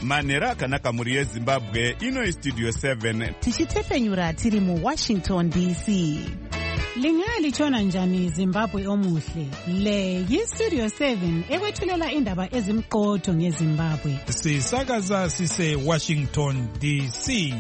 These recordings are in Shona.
manhero akanaka mhuri yezimbabwe. Ino istudio 7 tichitefenyura tiri muWashington DC. Lingalitshona njani Zimbabwe omuhle? Le yistudio 7 ekwethulela indaba ezimqotho ngeZimbabwe. Sisakaza sise Washington DC.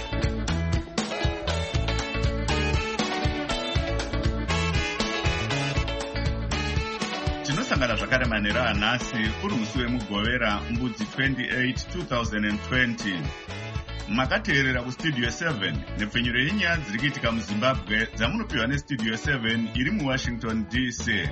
tinosangana zvakare manhero anhasi uri musi wemugovera mbudzi 28 2020. makateerera kustudio 7 nepfenyuro yenyaya dziri kuitika muzimbabwe dzamunopiwa nestudio 7 iri muwashington DC.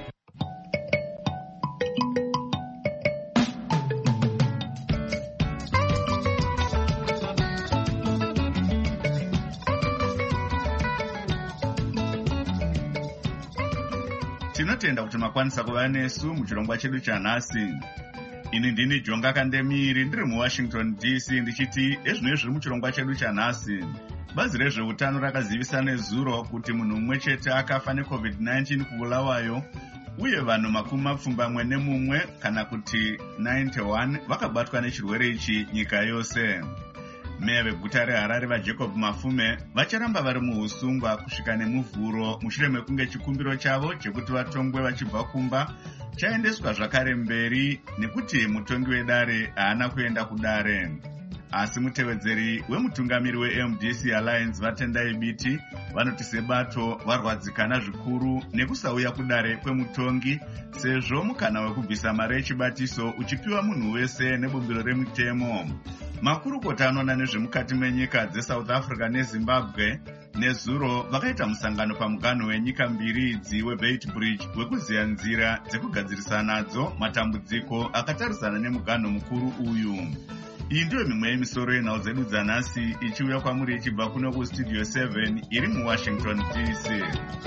tinotenda kuti makwanisa kuva nesu muchirongwa chedu chanhasi. ini ndini Jonga Kandemiri ndiri muWashington DC ndichiti ezvinoi zviri muchirongwa chedu chanhasi. bazi rezveutano rakazivisa nezuro kuti munhu mumwe chete akafa neCovid-19 kubulawayo, uye vanhu makumi mapfumbamwe nemumwe kana kuti 91 vakabatwa nechirwere ichi nyika yose. meya veguta reHarare vaJacob Mafume vacharamba vari muusungwa kusvika nemuvhuro mushure mekunge chikumbiro chavo chekuti vatongwe vachibva kumba chaendeswa zvakare mberi nekuti mutongi wedare haana kuenda kudare. asi mutevedzeri wemutungamiri weMDC Alliance Vatendai Biti vanoti sebato varwadzikana zvikuru nekusauya kudare kwemutongi, sezvo mukana wekubvisa mari yechibatiso uchipiwa munhu wese nebumbiro remutemo. makurukota anoona nezvemukati menyika dzeSouth Africa neZimbabwe nezuro vakaita musangano pamuganho wenyika mbiri idzi weBeitbridge wekuziya nzira dzekugadzirisa nadzo matambudziko akatarisana nemuganho mukuru uyu. iyi ndiyo mimwe yemisoro yenhau dzedu dzanhasi ichiuya kwamuri ichibva kuno kustudio 7 iri muWashington DC.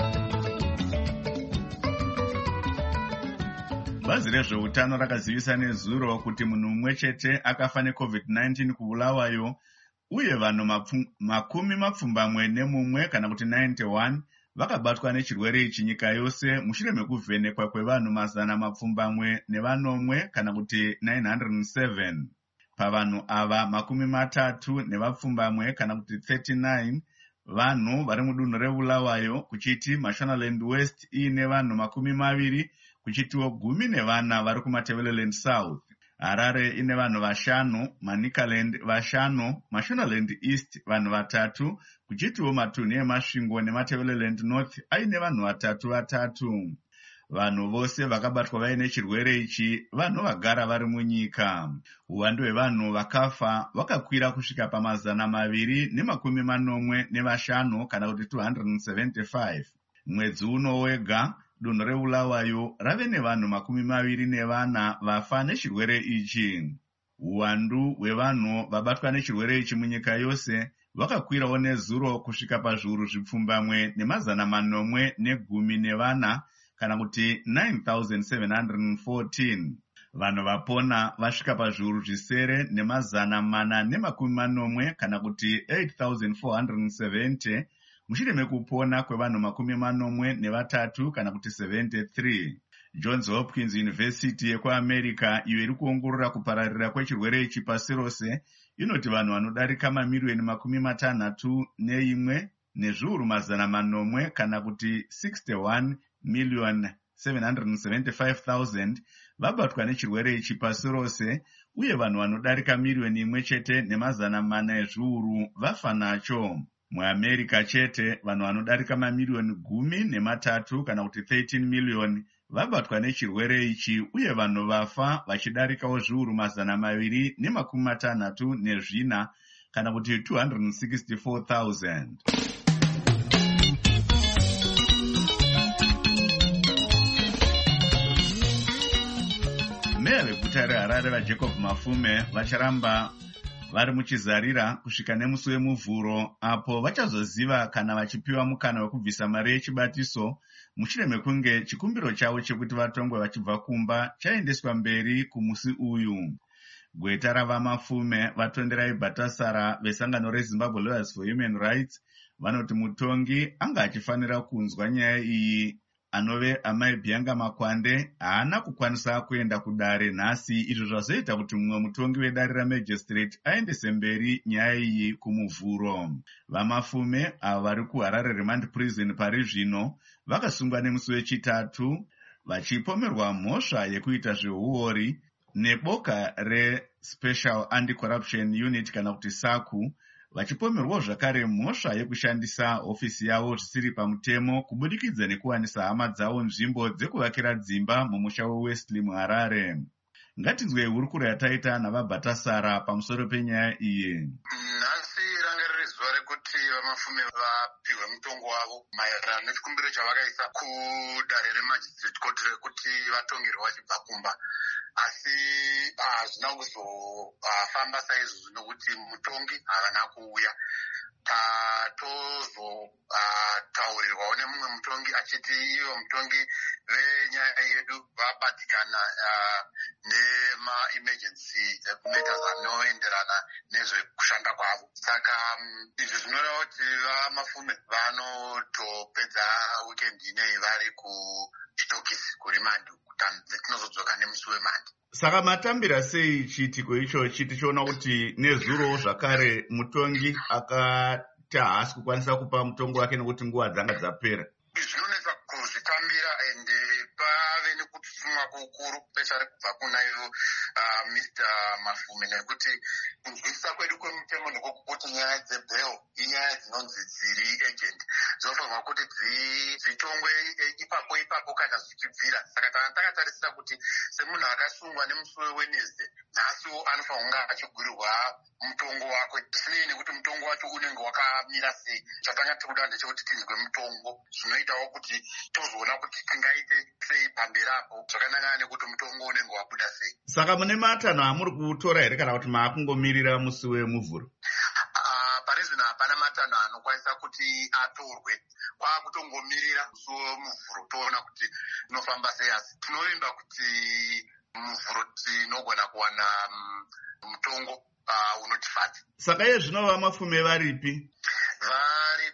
bazi rezveutano rakazivisa nezuro kuti munhu mumwe chete akafa neCovid-19 kubulawayo, uye vanhu makumi mapfumbamwe nemumwe kana kuti 91 vakabatwa nechirwere ichi nyika yose mushure mekuvhenekwa kwevanhu mazana mapfumbamwe nevanomwe kana kuti 907. pavanhu ava makumi matatu nevapfumbamwe kana kuti 39 vanhu vari mudunhu rebulawayo, kuchiti Mashonaland West iine vanhu makumi maviri, kuchitiwo 10 vari kuMatabeleland South. Harare ine vanhu 5, Manicaland 5, Mashonaland East vanhu 3, kuchitiwo matunhu eMasvingo neMatabeleland North aine vanhu 3. vanhu vose vakabatwa vaine chirwere ichi vanhu vagara vari munyika. uwandu hwevanhu vakafa vakakwira kusvika pa245 kana kuti 275. mwedzi uno wega dunhu rebulawayo rave nevanhu 24 vafa nechirwere ichi. uwandu hwevanhu vabatwa nechirwere ichi munyika yose vakakwirawo nezuro kusvika pazviuru zvipfumbamwe ne414 kana kuti 9,714. vanhu vapona vasvika pazviuru zvisere ne440 kana kuti 8,470 mushure mekupona kwevanhu 43 kana kuti 73. Johns Hopkins University yekuAmerica iyo iri kuongorora kupararira kwechirwere ichi pasi rose inoti vanhu vanodarika mamiliyoni 61 nezviuru 400 kana kuti 61,775,000 vabatwa nechirwere ichi pasi rose, uye vanhu vanodarika miliyoni 1,400 ezviuru vafa nacho. muAmerica chete vanhu vanodarika mamiliyoni 13 kana kuti 13 miliyoni vabatwa nechirwere ichi, uye vanhu vafa vachidarikawo zviuru 264 kana kuti 264,000. meya veguta reHarare vaJacob Mafume vacharamba vari muchizarira kusvika nemusi wemuvhuro, apo vachazoziva kana vachipiwa mukana wekubvisa mari yechibatiso mushure mekunge chikumbiro chavo chekuti vatongwe vachibva kumba chaendeswa mberi kumusi uyu. gweta ravaMafume vatonderai Bhatasara vesangano reZimbabwe Lawyers for Human Rights vanoti mutongi anga achifanira kunzwa nyaya iyi anove amai Bianga Makwande haana kukwanisa kuenda kudare nhasi, izvo zvazoita kuti mumwe mutongi wedare ramagistrate aendese mberi nyaya iyi kumuvhuro. Vamafume avo vari kuHarare Remand Prison pari zvino vakasungwa nemusi wechitatu vachipomerwa mhosva yekuita zveuori neboka reSpecial Anti-Corruption Unit kana kuti SACU, vachipomerwawo zvakare mhosva yekushandisa hofisi yavo zvisiri pamutemo kubudikidza nekuwanisa hama dzavo nzvimbo dzekuvakira dzimba mumusha weWesley muHarare. Ngatinzwei hurukuro yataita navaBhatasara pamusoro penyaya iyi. Nhasi ranga riri zuva rekuti vamafume vapihwe mutongo wavo maererano nechikumbiro chavakaisa kudare remagistrate court rekuti vatongerwe vachibva kumba. Asi hazvina kuzofamba saizvozvo nokuti mutongi havana kuuya. Tatozotaurirwawo nemumwe mutongi achiti ivo mutongi venyaya yedu vabatikana nema-emergency matters anoenderana nezvekushanda kwavo. Saka izvi zvinoreva kuti vamafume vanotopedza wikendi ineyi vari kuchitokisi kurimandi tinozodzoka nemusi wemandi. Saka matambira sei chiitiko ichochi tichiona kuti nezuro zvakare mutongi akati haasi kukwanisa kupa mutongo wake nekuti nguva dzanga dzapera? Zvinonetsa kuzvitambira ende pave nekutusumwa kukuru pechari kubva kuna ivo Mr. Mafume, nekuti kunzwisisa kwedu kwemutemo ndikokuti nyaya dzebheo inyaya dzinonzi dziri agent dzinofanirwa kuti dzitongwe ipapo kana zvichibvira. Saka takatarisira kuti semunhu akasungwa nemusi weWednesday nhasiwo anofanirwa kunge achigurirwa mutongo wake zvisinei nekuti mutongo wacho unenge wakamira sei. Chatanga tiri kuda ndechekuti tinzwe mutongo, zvinoitawo kuti tozoona kuti tingaite sei pamberi apo zvakanangana nekuti mutongo unenge wabuda sei. Saka mune matanho amuri kutora here kana kuti maakungomirira musi wemuvhuro? Parizvino hapana matanho anokwanisa kuti atorwe, kwakutongomirira musi wemuvhuro toona kuti inofamba sei. Asi tinovimba kuti muvhuro tinogona kuwana mutongo unotifadza. Saka iye zvino vamafume varipi? Vari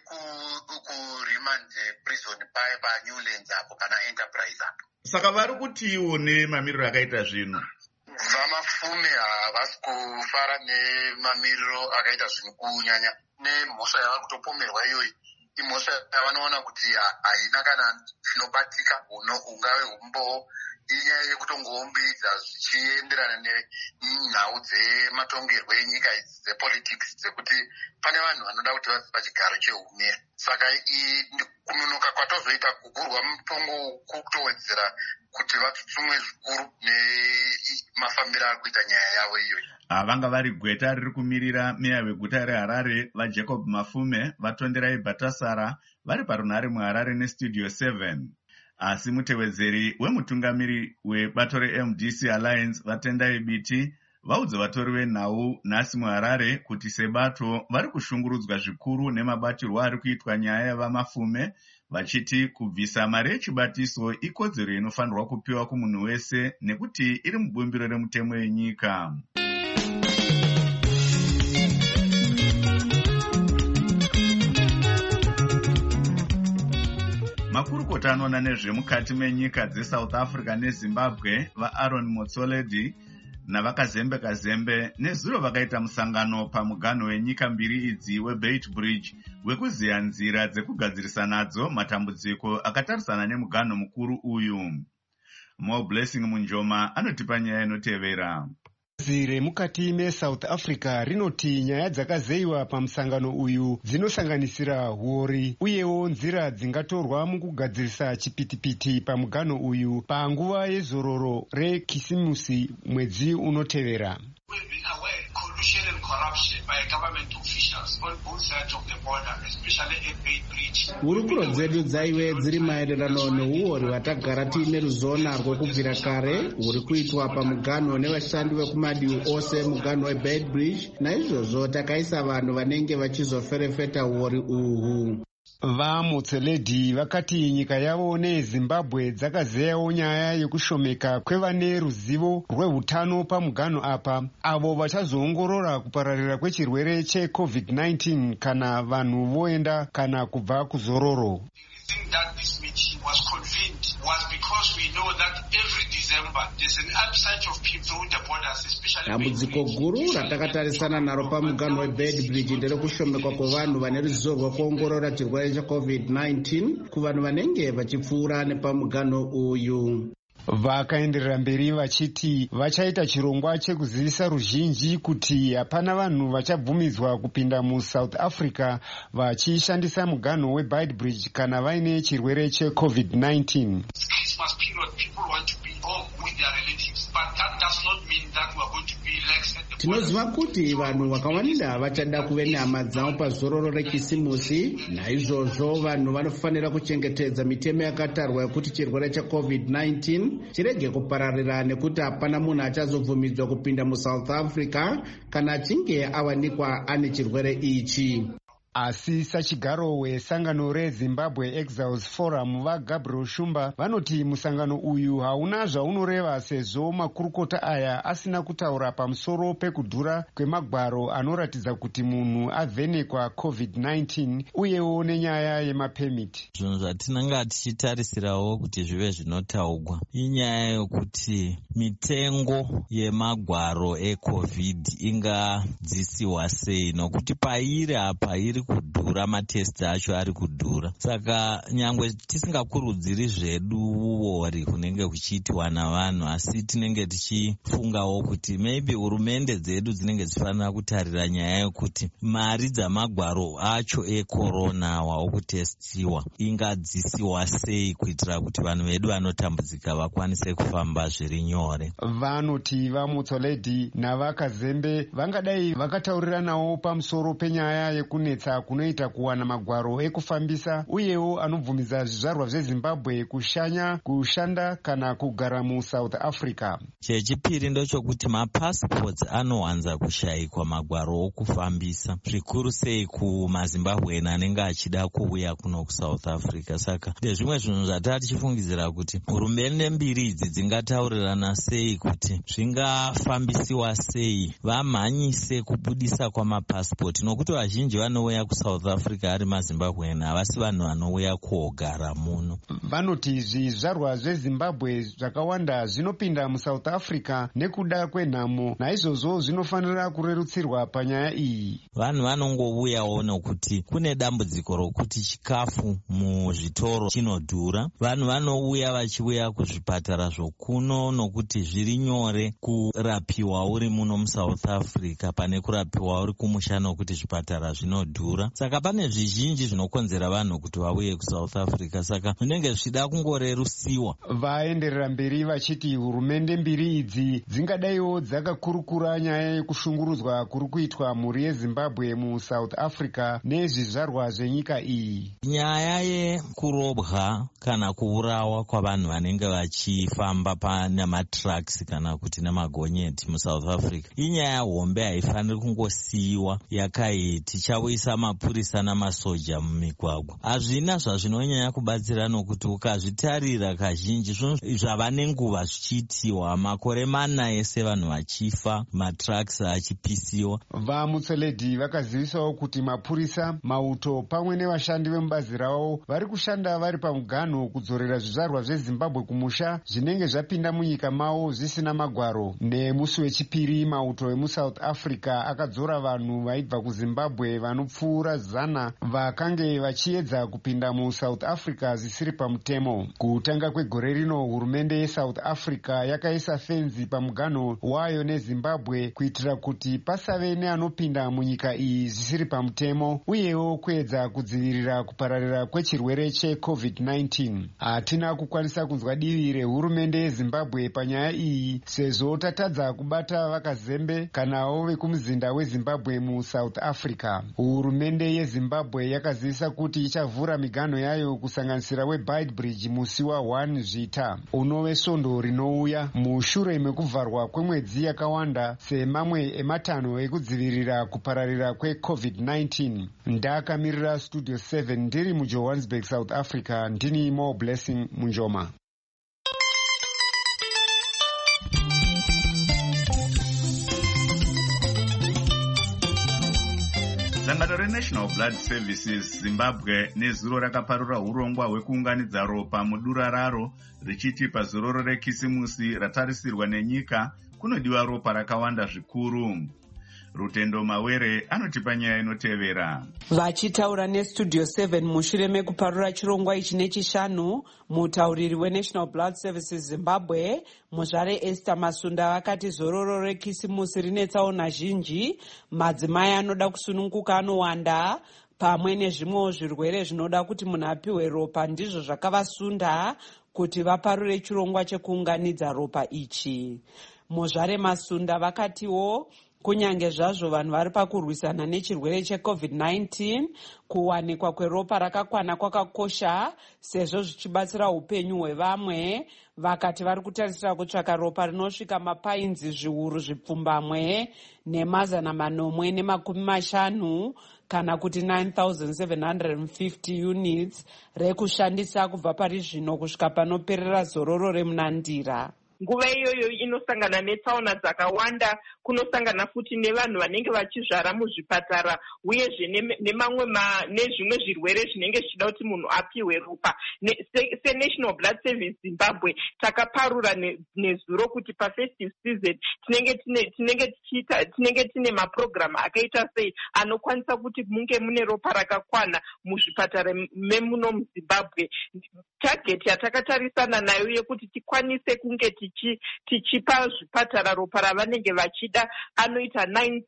kuRemand Prison paya paNewlands apo kana Enterprise apo. Saka vari kutiwo nemamiriro akaita zvino? Vamafume havasi kufara nemamiriro akaita zvino kunyanya nemhosva yavari kutopomerwa iyoyi. Imhosva yavanoona kuti haina kana zvinobatika ungave umbowo. Inyaya yekutongoumbiridza zvichienderana nenhau dzematongerwo enyika dzepolitics dzekuti pane vanhu vanoda kuti vave pachigaro cheumira. Saka kunonoka kwatozoita kugurwa mutongo kutowedzera kuti vatutsumwe zvikuru nemafambiro ari kuita nyaya yavo iyoyi. Vanga vari gweta riri kumirira meya weguta reHarare vaJacob Mafume vatonderai Bhatasara vari parunhare muHarare neStudio 7. Asi mutevedzeri wemutungamiri webato reMDC Alliance Vatendai Biti vaudza vatori venhau nhasi muHarare kuti sebato vari kushungurudzwa zvikuru nemabatirwo ari kuitwa nyaya yavamafume, vachiti kubvisa mari yechibatiso ikodzero inofanirwa kupiwa kumunhu wese nekuti iri mubumbiro remutemo yenyika. Makurukota anoona nezvemukati menyika dzeSouth Africa neZimbabwe vaAaron Motsoaledi navakazembe kazembe nezuro vakaita musangano pamuganho wenyika mbiri idzi weBeitbridge wekuziya nzira dzekugadzirisa nadzo matambudziko akatarisana nemuganho mukuru uyu. Mo Blessing Munjoma anotipa nyaya inotevera. Bazi remukati meSouth Africa rinoti nyaya dzakazeyiwa pamusangano uyu dzinosanganisira huori uyewo nzira dzingatorwa mukugadzirisa chipitipiti pamuganho uyu panguva yezororo rekisimusi mwedzi unotevera. Hurukuro dzedu dzaive dziri maererano neuori hwatagara tiine ruzivo narwo kubvira kare huri kuitwa pamuganho nevashandi vekumadivi ose muganho weBeitbridge. Naizvozvo takaisa vanhu vanenge vachizoferefeta uori uhu. VaMotsoaledi vakati nyika yavo neZimbabwe dzakazeyawo nyaya yekushomeka kwevane ruzivo rwehutano pamuganho apa, avo vachazoongorora kupararira kwechirwere cheCovid-19 kana vanhu voenda kana kubva kuzororo. committee was convened was because we know that every December there's an upsurge of people through the borders, especially. Dambudziko guru ratakatarisana naro pamuganho weBedbridge nderekushomekwa kwavanhu vane ruzivo rwekuongorora chirwere cheCovid-19 kuvanhu vanenge vachipfuura nepamuganho uyu. Vakaenderera mberi vachiti vachaita chirongwa chekuzivisa ruzhinji kuti hapana vanhu vachabvumidzwa kupinda muSouth Africa vachishandisa muganho weBedbridge kana vaine chirwere cheCovid-19. Christmas period, people want to be home with their relatives, but that does not mean that we are going to be lax at the Tinoziva kuti vanhu vakawanda vachada kuve nehama dzavo pazororo rekisimusi. Naizvozvo vanhu vanofanira kuchengetedza mitemo yakatarwa yekuti chirwere cheCovid-19 chirege kupararira nekuti hapana munhu achazobvumidzwa kupinda muSouth Africa kana achinge awanikwa ane chirwere ichi. Asi sachigaro wesangano reZimbabwe Exiles Forum vaGabriel Shumba vanoti musangano uyu hauna zvaunoreva sezvo makurukota aya asina kutaura pamusoro pekudhura kwemagwaro anoratidza kuti munhu avhenekwa COVID-19 uyewo nenyaya yemapemiti. Zvinhu zvatinenge tichitarisirawo kuti zvive zvinotaurwa inyaya yokuti mitengo yemagwaro eCovid ingadzisiwa sei, nokuti pairi apa iri kudhura, matesti acho ari kudhura. Saka nyangwe tisingakurudziri zvedu uori kunenge kuchiitwa navanhu, asi tinenge tichifungawo kuti maybe hurumende dzedu dzinenge dzifanira kutarira nyaya yokuti mari dzamagwaro acho ekorona waokutestiwa ingadzisiwa sei kuitira kuti vanhu vedu vanotambudzika vakwanise kufamba zviri nyore. Vanoti vaMutsoledhi navaKazembe vangadai vakatauriranawo pamusoro penyaya yekunetsa kunoita kuwana magwaro ekufambisa uyewo anobvumidza zvizvarwa zveZimbabwe kushanda kana kugara muSouth Africa. Chechipiri ndochokuti mapassports anowanza kushayikwa magwaro okufambisa, zvikuru sei kumaZimbabwe anenge achida kuuya kuno kuSouth Africa. Saka ndezvimwe zvinhu zvatati tichifungidzira kuti hurumende mbiri idzi dzingataurirana sei kuti zvingafambisiwa sei, vamhanyise kubudisa kwamapassport, nokuti vazhinji vanouya kuSouth Africa ari maZimbabwe havasi vanhu vanouya kuogara muno. Vanoti zvizvarwa zveZimbabwe zvakawanda zvinopinda muSouth Africa nekuda kwenhamo, naizvozvo zvinofanira kurerutsirwa panyaya iyi. Vanhu vanongouyawo nokuti kune dambudziko rokuti chikafu muzvitoro chinodhura. Vanhu vanouya vachiuya kuzvipatara zvokuno nokuti zviri nyore kurapiwa uri muno muSouth Africa pane kurapiwa uri kumusha nokuti zvipatara zvinodhura. Saka pane zvizhinji zvinokonzera vanhu kuti vauye kuSouth Africa, saka zvinenge zvichida kungorerusiwa. Vaenderera mberi vachiti hurumende mbiri idzi dzingadaiwo dzakakurukura nyaya yekushungurudzwa kuri kuitwa mhuri yeZimbabwe muSouth Africa nezvizvarwa zvenyika iyi. Nyaya yekurobwa kana kuurawa kwavanhu vanenge vachifamba nematraks kana kuti nemagonyeti muSouth Africa inyaya hombe, haifaniri kungosiyiwa yakati tichauyisa mapurisa namasoja mumigwagwa. Hazvina zvazvinonyanya kubatsira nokuti ukazvitarira kazhinji zvava nenguva zvichiitiwa, makore mana ese vanhu vachifa, matraks achipisiwa. VaMutsoledhi vakazivisawo kuti mapurisa, mauto pamwe nevashandi vemubazi ravo vari kushanda vari pamuganho kudzorera zvizvarwa zveZimbabwe kumusha zvinenge zvapinda munyika mavo zvisina magwaro. Nemusi wechipiri mauto emuSouth Africa akadzora vanhu vaibva kuZimbabwe vanopfuura 100 vakange vachiedza kupinda muSouth Africa zvisiri pamutemo. Kutanga kwegore rino hurumende yeSouth Africa yakaisa fenzi pamuganho wayo neZimbabwe kuitira kuti pasave neanopinda munyika iyi zvisiri pamutemo uyewo kuedza kudzivirira kupararira kwechirwere cheCovid-19. Hatina kukwanisa kunzwa divi rehurumende yeZimbabwe panyaya iyi sezvo tatadza kubata vaKazembe kanawo vekumuzinda weZimbabwe muSouth Africa. Hurumende yeZimbabwe yakazivisa kuti ichavhura miganho yayo kusanganisira weBedbridge musi wa1 Zvita unove svondo rinouya mushure mekuvharwa kwemwedzi yakawanda semamwe ematanho ekudzivirira kupararira kweCovid-19. Ndakamirira Studio 7 ndiri muJohannesburg, South Africa. Ndini Mo Blessing Munjoma. sangano renational blood services zimbabwe nezuro rakaparura urongwa hwekuunganidza ropa mudura raro richiti pazororo rekisimusi ratarisirwa nenyika kunodiwa ropa rakawanda zvikuru. Rutendo Mawere anotipa nyaya inotevera. Vachitaura nestudio 7 mushure mekuparura chirongwa ichi nechishanu, mutauriri weNational Blood Services Zimbabwe muzvare Esther Masunda vakati zororo rekisimusi rine tsaona zhinji, madzimai anoda kusununguka anowanda, pamwe nezvimwewo zvirwere zvinoda kuti munhu apiwe ropa ndizvo zvakavasunda kuti vaparure chirongwa chekuunganidza ropa ichi. Muzvare Masunda vakatiwo kunyange zvazvo vanhu vari pakurwisana nechirwere cheCovid-19, kuwanikwa kweropa rakakwana kwakakosha sezvo zvichibatsira upenyu hwevamwe. Vakati vari kutarisira kutsvaka ropa rinosvika mapainzi zviuru zvipfumbamwe nemazana manomwe nemakumi mashanu kana kuti 9,750 units rekushandisa kubva pari zvino kusvika panoperera zororo remunandira. Nguva iyoyo inosangana netsaona dzakawanda, kunosangana futi nevanhu vanenge vachizvara muzvipatara uyezve nezvimwe zvirwere zvinenge zvichida kuti munhu apiwe ropa. SeNational Blood Service Zimbabwe takaparura nezuro kuti pafestive season tinenge tine maprogramu akaita sei anokwanisa kuti munge mune ropa rakakwana muzvipatara memuno muZimbabwe. Target yatakatarisana nayo yekuti tikwanise kunge tichipa zvipatara ropa ravanenge vachida anoita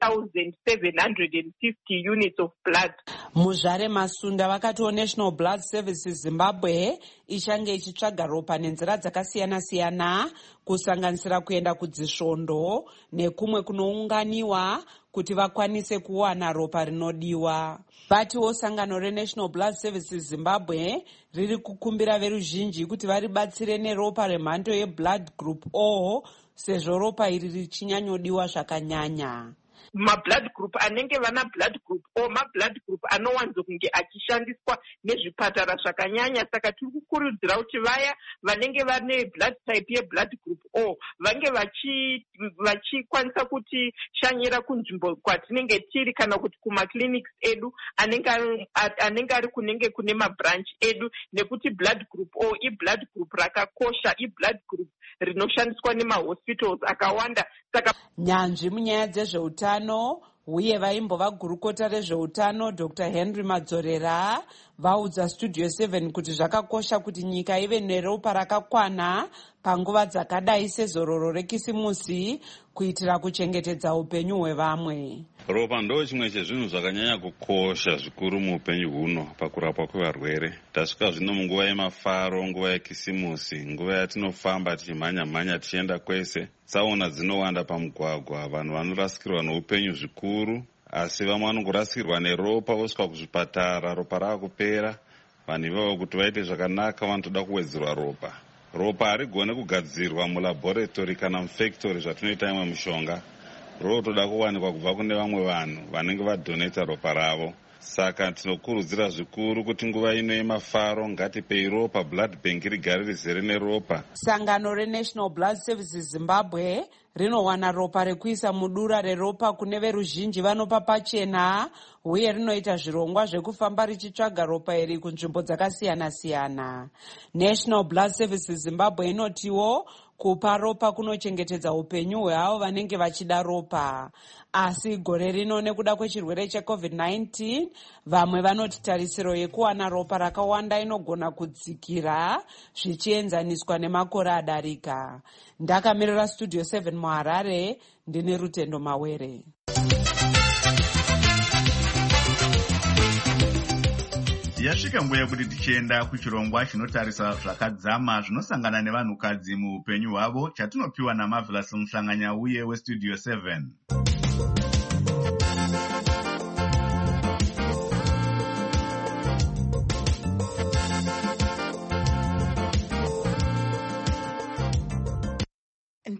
9,750 units of blood. Muzvare Masunda vakatiwo National Blood Services Zimbabwe ichange ichitsvaga ropa nenzira dzakasiyana-siyana kusanganisira kuenda kudzisvondo nekumwe kunounganiwa kuti vakwanise kuwana ropa rinodiwa. Vatiwo sangano reNational Blood Services Zimbabwe riri kukumbira veruzhinji kuti varibatsire neropa remhando yeBlood Group O sezvo ropa iri richinyanyodiwa zvakanyanya. Mablood group anenge vana blood group O mablood group anowanzo kunge achishandiswa nezvipatara zvakanyanya. Saka tiri kukurudzira kuti vaya vanenge vane blood type yeblood group O vange vachikwanisa kuti shanyira kunzvimbo kwatinenge tiri kana kuti kumaclinics edu anenge ari kunenge kune mabranch edu, nekuti blood group O iblood group rakakosha, iblood group rinoshandiswa nemahospitals akawanda. Saka nyanzvi munyaya dzezveutano uye vaimbova gurukota rezveutano Dr. Henry Madzorera vaudza Studio 7 kuti zvakakosha kuti nyika ive neropa rakakwana panguva dzakadai sezororo rekisimusi kuitira kuchengetedza upenyu hwevamwe. Ropa ndo chimwe chezvinhu zvakanyanya kukosha zvikuru muupenyu huno pakurapwa kwevarwere. Tasvika zvino munguva yemafaro, nguva yekisimusi, nguva yatinofamba tichimhanya-mhanya tichienda kwese. Tsaona dzinowanda pamugwagwa, vanhu vanorasikirwa neupenyu zvikuru, asi vamwe vanongorasikirwa neropa vosvika kuzvipatara, ropa raakupera. Vanhu ivavo kuti vaite zvakanaka vanotoda kuwedzerwa ropa. Ropa harigone kugadzirwa mulaboratory kana mufactory zvatinoita imwe mishonga. Rotoda kuwanikwa kubva kune vamwe vanhu vanenge vadoneta ropa ravo. Saka tinokurudzira zvikuru kuti nguva ino yemafaro ngatipei ropa, blood bank rigare rizere neropa. Sangano reNational Blood Services Zimbabwe rinowana ropa rekuisa mudura reropa kune veruzhinji vanopa pachena uye rinoita zvirongwa zvekufamba richitsvaga ropa iri kunzvimbo dzakasiyana-siyana. National Blood Services Zimbabwe inotiwo kupa ropa kunochengetedza upenyu hweavo vanenge vachida ropa. Asi gore rino nekuda kwechirwere cheCovid-19 vamwe vanoti tarisiro yekuwana ropa rakawanda inogona kudzikira zvichienzaniswa nemakore adarika. Ndakamirira Studio 7 muHarare, ndine Rutendo Mawere. Yasvika nguva yekuti tichienda kuchirongwa chinotarisa zvakadzama zvinosangana nevanhukadzi muupenyu hwavo chatinopiwa naMarvelous Muhlanganyauye weStudio 7.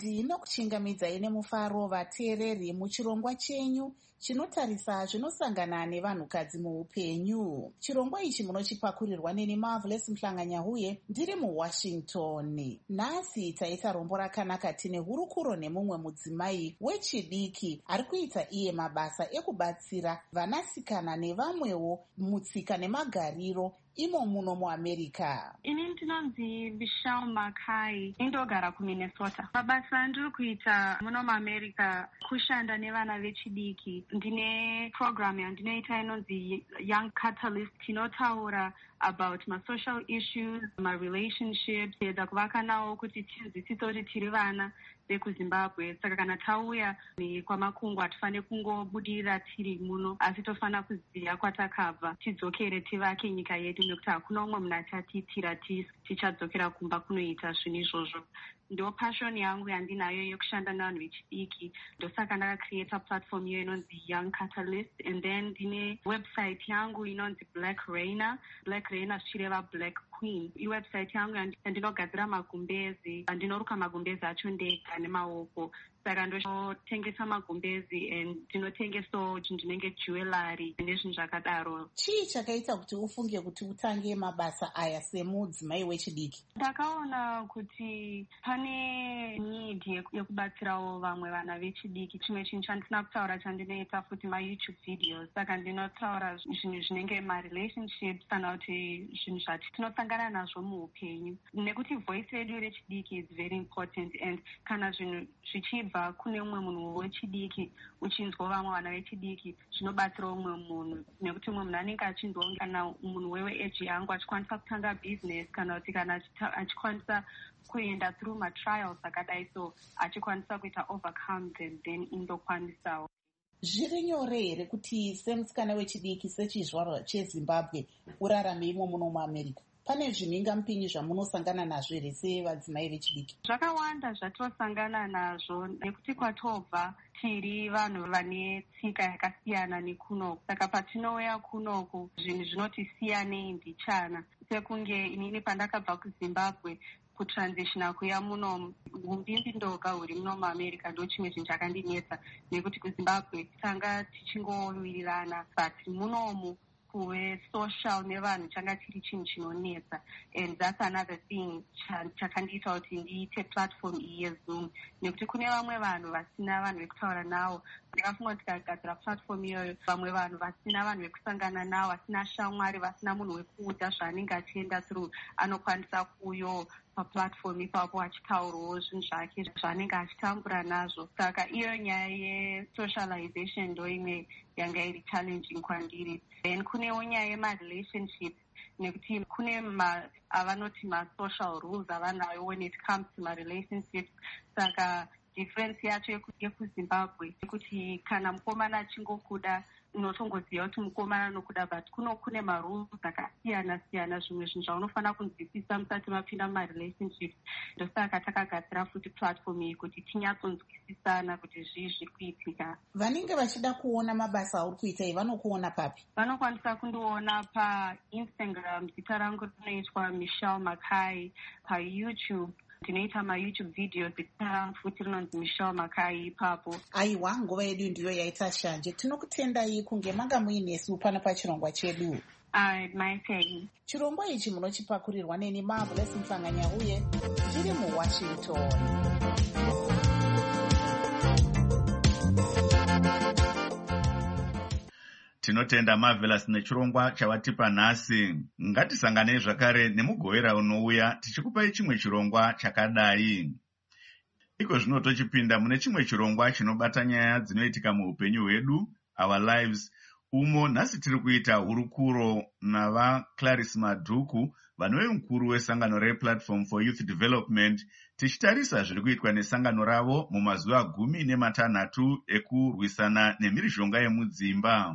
Ndini nokuchingamidzai nemufaro vateereri muchirongwa chenyu chinotarisa zvinosangana nevanhukadzi muupenyu. Chirongwa ichi munochipakurirwa neni Marvelous Mhlanganyahuye ndiri muWashington. Nhasi taita rombo rakanaka tine hurukuro nemumwe mudzimai wechidiki ari kuita iye mabasa ekubatsira vanasikana nevamwewo mutsika nemagariro imo muno muAmerica. Ini ndinonzi Michelle Makai, ndinogara kuMinnesota. Mabasa andiri kuita muno muAmerica kushanda nevana vechidiki. Ndine program yandinoita inonzi Young Catalyst, inotaura about social issues, relationships, kuedza kuvaka nawo kuti tinzwisise kuti tiri vana vekuZimbabwe. Saka kana tauya kwamakungu hatifaniri kungobudirira tiri muno, asi tofanira kuziva kwatakabva tidzokere tivake nyika yedu, nekuti hakuna umwe munhu achatitira tichadzokera kumba kunoita zvinhu izvozvo. Ndo passion yangu yandinayo yokushanda navanhu vechidiki. Ndosaka ndakacreata platform iyo inonzi Young Catalyst, and then ndine website yangu inonzi Black Rainer zvichireva Black Queen. Iwebsite yangu yandinogadzira magumbezi, ndinoruka magumbezi acho ndega nemaoko. Saka ndinotengesa magumbezi and ndinotengesawo zvinenge jewelry nezvinhu zvakadaro. Chii chakaita kuti ufunge kuti utange mabasa aya semudzimai wechidiki? Ndakaona kuti pane need yekubatsirawo vamwe vana vechidiki. Chimwe chinhu chandisina kutaura chandinoita futi maYouTube videos. Saka ndinotaura zvinhu zvinenge marelationships kana kuti zvinhu zvatinosangana nazvo muupenyu, nekuti voice yedu rechidiki is very important. And kana zvinhu zvichibva kune umwe munhu wechidiki uchinzwa vamwe vana vechidiki, zvinobatsira umwe munhu, nekuti umwe munhu anenge achinzwa kana munhu weeji yangu achikwanisa kutanga business, kana kuti kana achikwanisa kuenda through matrials akadai, so achikwanisa kuita overcome then indokwanisawo. Zviri nyore here kuti semusikana wechidiki sechizvarwa cheZimbabwe urarame imo muno muAmerica? Pane zvimhingamupinyi zvamunosangana nazvo here sevadzimai vechidiki? Zvakawanda zvatosangana nazvo, nekuti kwatobva tiri vanhu vane tsika yakasiyana nekunoku. Saka patinouya kunoku zvinhu zvinotisiyanei mbichana. Sekunge inini pandakabva kuZimbabwe kutransition kuya muno umbimbi ndoga huri muno muAmerica ndo chimwe chinhu chakandinetsa, nekuti kuZimbabwe tanga tichingowirirana, but munomu kuve social nevanhu changa chiri chinhu chinonetsa. And that's another thing chakandiita kuti ndiite platform iyi yeZoom, nekuti kune vamwe vanhu vasina vanhu vekutaura navo. Ndakafunga kuti tikagadzira platform iyoyo, vamwe vanhu vasina vanhu vekusangana navo, vasina shamwari, vasina munhu wekuudza zvaanenge achienda through, anokwanisa kuyo paplatform ipapo achitaurawo zvinhu zvake zvaanenge achitambura nazvo. Saka iyo nyaya yesocialization ndo imwe yanga iri challenging kwandiri. Then kunewo nyaya yemarelationships, nekuti kune avanoti masocial rules avanayo when it comes to marelationships. Saka difference yacho yekuZimbabwe yekuti kana mukomana achingokuda unotongoziva kuti mukomana anokuda, but kune marules akasiyana siyana, zvimwe zvinhu zvaunofanira kunzwisisa musati mapinda mumarelationships. Ndosaka takagadzira futi platform iyi kuti tinyatsonzwisisana kuti zvii zviri kuitika. Vanenge vachida kuona mabasa auri kuita iyi vanokuona papi? Vanokwanisa kundiona paInstagram, zita rangu rinoitwa Michelle Makai. PaYouTube ndinoita maYouTube videos, futi rinonzi Michelle Makai ipapo. Aiwa, nguva yedu ndiyo yaita shanje. Tinokutendai kunge manga muinesu pano pachirongwa chedu. Maitei. Chirongwa ichi munochipakurirwa neni Marvelous Mhlanganyahuye ndiri muWashington. Tinotenda Marvelous nechirongwa chavatipa nhasi. Ngatisanganei zvakare nemugowera unouya tichikupai chimwe chirongwa chakadai. Iko zvino tochipinda mune chimwe chirongwa chinobata nyaya dzinoitika muupenyu hwedu, our lives, umo nhasi tiri kuita hurukuro navaClarice Madhuku, vanove mukuru wesangano rePlatform for Youth Development, tichitarisa zviri kuitwa nesangano ravo mumazuva 16 ekurwisana nemhirizhonga yemudzimba.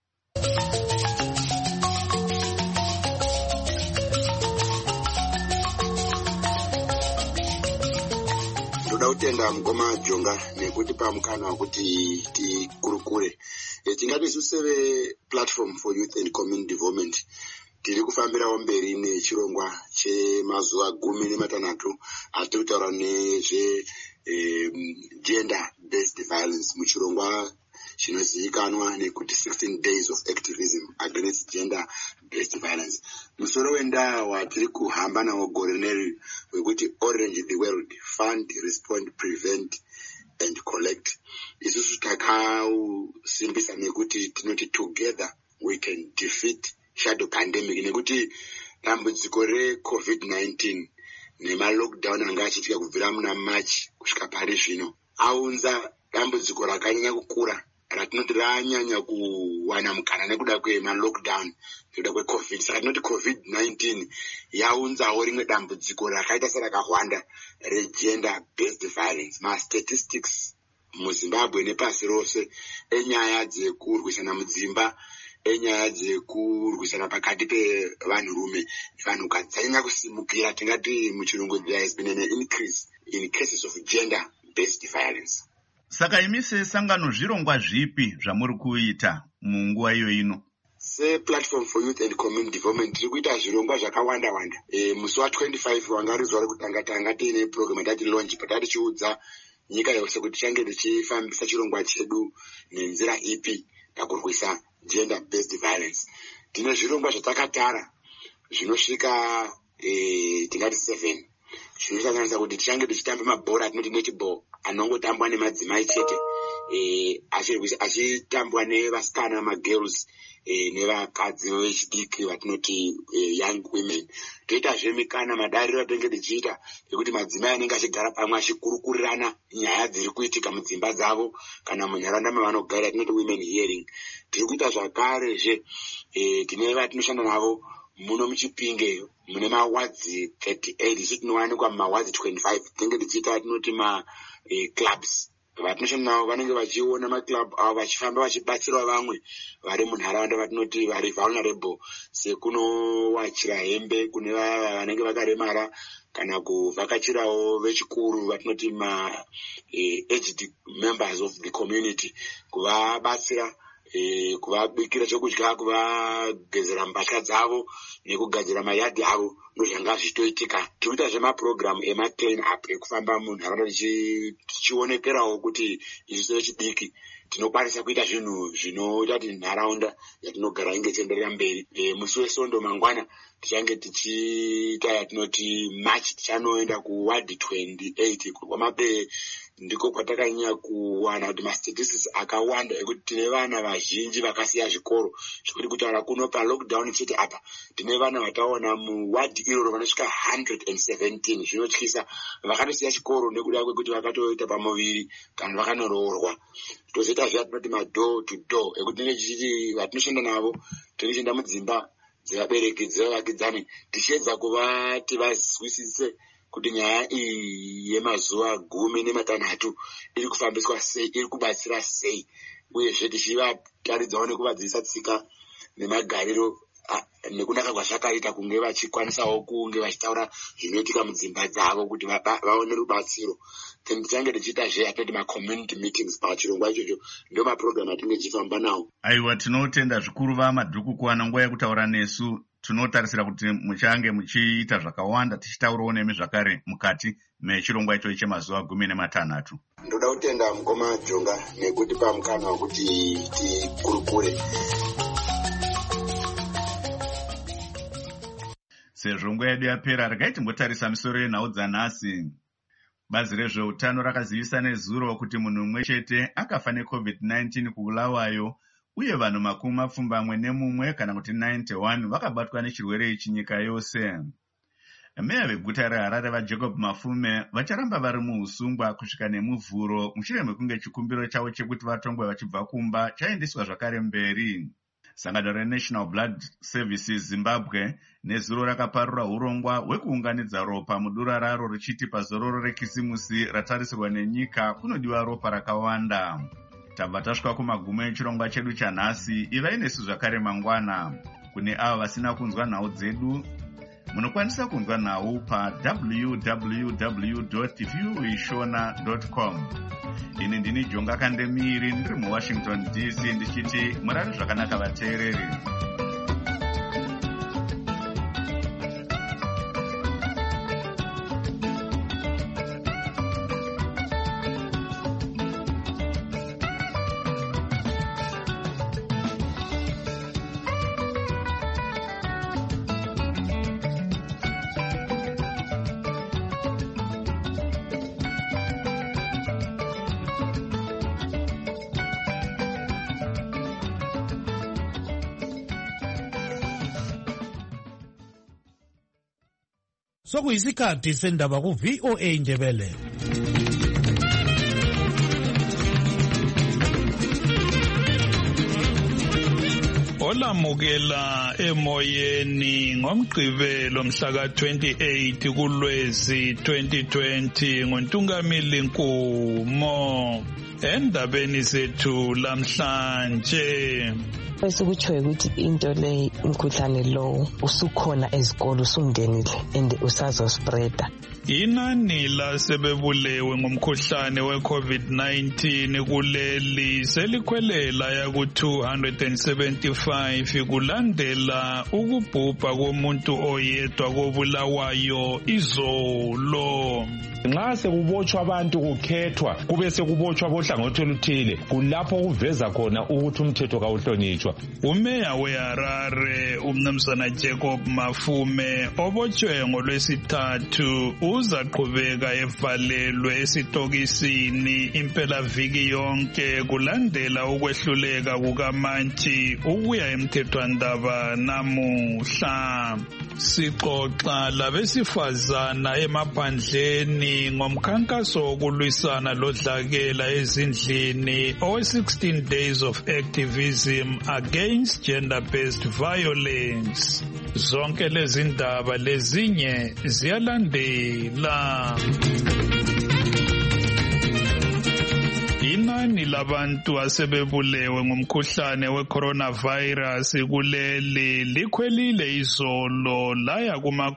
Ndoda kutenda mugoma Jonga nekutipa mukana wekuti tikurukure. Tingati isu sevePlatform for Youth and Community Development tiri kufambirawo mberi nechirongwa chemazuva 16 atiri kutaura nezve gender based violence muchirongwa chinozivikanwa nekuti 16 days of activism against gender based violence. Musoro wenda watiri kuhamba nawo gore neri wekuti Orange the World, Fund, Respond, Prevent and Collect. Isusu takausimbisa nekuti tinoti together we can defeat shadow pandemic, nekuti dambudziko re-COVID-19 nema-lockdown anga achiitika kubvira muna March kusvika pari zvino aunza dambudziko rakanyanya kukura ratinoti ranyanya kuwana mukana nekuda kwema-lockdown nekuda kwe-COVID. Saka tinoti COVID-19 yaunzawo rimwe dambudziko rakaita serakahwanda regender based violence. Ma-statistics muZimbabwe nepasi rose enyaya dzekurwisana mudzimba, enyaya dzekurwisana pakati pevanhurume nevanhukadzi dzanyanya kusimukira. Tingati muchirungu there has been an increase in cases of gender based violence. Saka imi sesangano zvirongwa zvipi zvamuri kuita munguva iyo ino? Se-Platform for Youth and Community Development tiri kuita zvirongwa zvakawanda wanda. Musi wa25 wanga rizuva rekutanga tiine program yatati launch patati chiudza nyika yose kuti change tichifambisa chirongwa chedu nenzira ipi pakurwisa gender based violence. Tine zvirongwa zvatakatara zvinosvika tingati 7 zvinosanganisa kuti tichange tichitamba mabhora atinoti netball anongotambwa nemadzimai chete, achitambwa nevasikana magirls nevakadzi vechidiki vatinoti young women. Toitazve mikana madariro atinenge tichiita ekuti madzimai anenge achigara pamwe achikurukurirana nyaya dziri kuitika mudzimba dzavo kana munharaunda mavanogara, tinoti women hearing. Tiri kuita zvakarezve tine vatinoshanda navo muno muchipinge mune mawadzi 38 isu tinowanikwa mumawadzi 25 tinenge tichiita tinoti clubs. Vatinoshanda navo vanenge vachiona maclub avo vachifamba vachibatsirawo vamwe vari munharaunda vatinoti vari vulnerable, sekunowachira hembe kune vanenge vakaremara kana kuvhakachirawo vechikuru vatinoti aged members of the community, kuvabatsira kuvabikira chokudya, kuvagezera mbatya dzavo nekugadzira mayadhi avo ndozvanga zvichitoitika. Tiri kuita maprogram ema-clean up ekufamba munharaunda tichionekerawo kuti isu vechidiki tinokwanisa kuita zvinhu zvinoita kuti nharaunda yatinogara inge ichienderera mberi. Musi weSondo mangwana tichange tichiita yatinoti march, tichanoenda kuward 28 kuRwamape. Ndiko kwatakanyanya kuwana kuti mastatistics akawanda ekuti tine vana vazhinji vakasiya zvikoro, zvekuti kutaura kuno pa-lockdown chete apa tine vana vataona muwadhi iroro vanosvika 117 zvinotyisa, vakatosiya chikoro nekuda kwekuti vakatoita pamuviri kana vakanoroorwa. Tozoita zve atinoti ma-door to door ekuti tinenge tichiti vatinoshanda navo tinoshanda mudzimba dzevabereki dzevavakidzani tichiedza kuvati vazwisise kuti nyaya iyi yemazuva 16 iri kufambiswa sei, iri kubatsira sei, uyezve tichivataridzawo nekuvadzidzisa tsika nemagariro nekunaka kwazvakaita kunge vachikwanisawo kunge vachitaura zvinoitika mudzimba dzavo kuti vaone rubatsiro. Tichange tichiitazve atinoti ma-community meetings pachirongwa ichocho. Ndio maprogram atinenge tichifamba nawo. Aiwa, tinotenda zvikuru vamadhuku kuwana nguva yekutaura nesu. Tinotarisira kuti muchange muchiita zvakawanda tichitaurawo nemi zvakare mukati mechirongwa ichocho chemazuva 16. Ndoda kutenda mukoma Jonga nekuti pamukana wekuti tikurukure. Sezvo nguva yedu yapera, regai timbotarisa misoro yenhau dzanhasi. Bazi rezveutano rakazivisa nezuro kuti munhu mumwe chete akafa neCovid-19 kuBulawayo, uye vanhu 21 kana kuti 91 vakabatwa nechirwere ichi nyika yose. Meya veguta reHarare vaJacob Mafume vacharamba vari muusungwa kusvika nemuvhuro mushure mekunge chikumbiro chavo chekuti vatongwe vachibva kumba chaendeswa zvakare mberi. Sangano reNational Blood Services Zimbabwe nezuro rakaparura urongwa hwekuunganidza ropa mudura raro richiti pazororo rekisimusi ratarisirwa nenyika kunodiwa ropa rakawanda. Tabva tasvika kumagumo echirongwa chedu chanhasi. Ivai nesu zvakare mangwana. Kune ava vasina kunzwa nhau dzedu, munokwanisa kunzwa nhau pa www.viewishona.com. Ini ndini Jonga Kandemiri ndiri muWashington DC ndichiti murari zvakanaka vateereri. Sokuyisikhathi sendaba ku VOA Indebele. Olamukela emoyeni ngomgqibelo mhla ka-28 kuLwezi 2020 nguNtungamili Nkumo. Endabeni zethu lamhlanje esikutshoyo ukuthi into le umkhuhlane lo usukhona ezikolo usungenile and usazospreada. Inani lasebebulewe ngomkhuhlane we-COVID-19 kuleli selikhwelela yaku-275 kulandela ukubhubha komuntu oyedwa kobulawayo izolo. Nxa sekubotshwa abantu kukhethwa kube sekubotshwa bohlangothi oluthile kulapho kuveza khona ukuthi umthetho kawuhlonitshwa. Umeya weHarare umnumzana Jacob Mafume obotshwe ngolwesithathu uzaqhubeka evalelwe esitokisini impelaviki yonke kulandela ukwehluleka kukaMantshi ukuya emthethwandaba namuhla. Sixoxa labesifazana emaphandleni ngomkhankaso wokulwisana lodlakela ezindlini owe-16 days of activism against gender-based violence. Zonke lezi ndaba lezinye ziyalandela. Inani labantu asebebulewe ngumkhuhlane we-coronavirus kuleli likhwelile izolo laya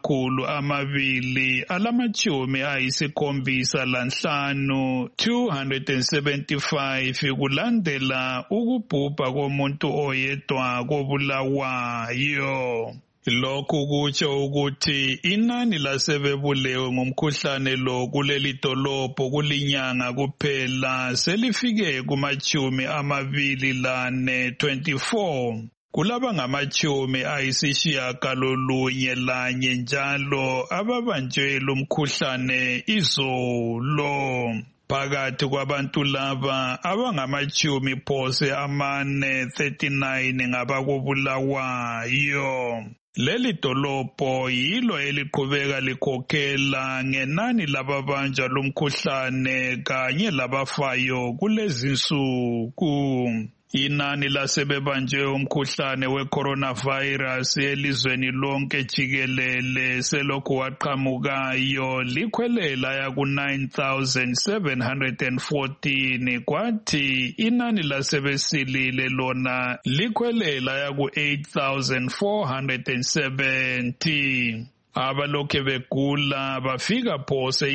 ku275 275 kulandela ukubhubha komuntu oyedwa kobulawayo. Lokhu kutsho ukuthi inani lasebebulewe ngumkhuhlane lo kuleli dolobho kulinyanga kuphela selifike kuma-24. Kulaba ngama-91 njalo ababanjwe lumkhuhlane izolo. Phakathi kwabantu laba abangama-39 ngabakobulawayo. Leli dolobho yilo eliqhubeka likhokhela ngenani lababanjwa lomkhuhlane kanye labafayo kulezinsuku. Inani lasebebanjwe umkhuhlane we-coronavirus elizweni lonke jikelele selokhu waqhamukayo likhwelela yaku-9,714 kwathi inani lasebesilile lona likhwelela yaku-8,470. Abalokhe begula bafika phose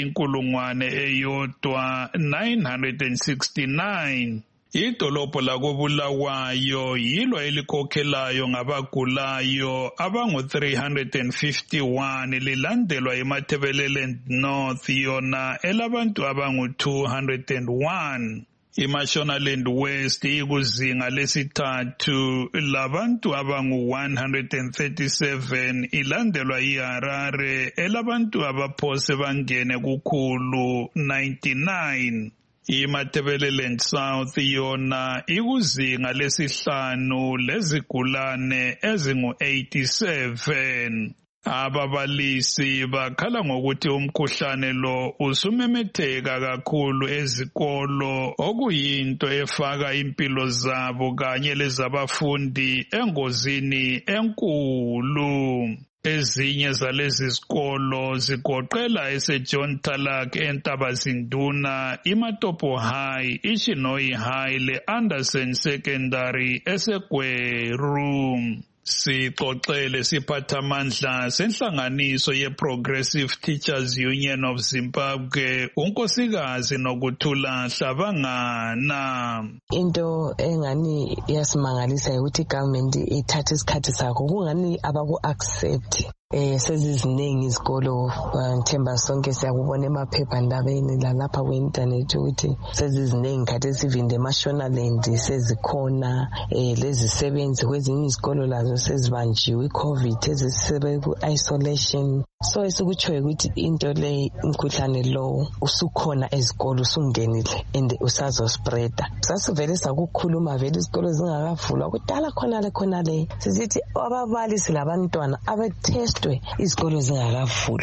1,969. Idolobho lakobulawayo yilo elikhokhelayo ngabagulayo abangu-351 lilandelwa iMatabeleland North yona elabantu abangu-201. iMashonaland West ikuzinga lesithathu labantu abangu-137 ilandelwa iHarare elabantu abaphose bangene kukhulu 99. iMatabeleland South yona ikuzinga lesihlanu lezigulane ezingu-87. Ababalisi bakhala ngokuthi umkhuhlane lo usumemetheka kakhulu ezikolo okuyinto efaka impilo zabo kanye lezabafundi engozini enkulu. Ezinye zalezi zikolo zigoqela eseJohn Talak eNtabazinduna, iMatopo High, iChinoi High le-Anderson Secondary eseGweru. Sixoxele siphathamandla senhlanganiso ye-Progressive Teachers Union of Zimbabwe unkosikazi Nokuthula Hlabangana. Into engani yasimangalisa ukuthi government ithatha isikhathi sakho kungani abaku-accept. Seziziningi izikolo ngithemba sonke siyakubona emaphephandabeni lalapha ku-internet ukuthi seziziningi khathesi even eMashonaland sezikhona lezisebenzi kwezinye izikolo lazo sezibanjiwe i-COVID ezisebe ku-isolation. So esikutshoyo ukuthi into le umkhuhlane lo usukhona ezikolo usungenile and usazospreada. Sasivele sakukhuluma vele izikolo zingakavulwa kudala khona le sizithi ababalisi labantwana abatestwe izikolo zingakavulwa.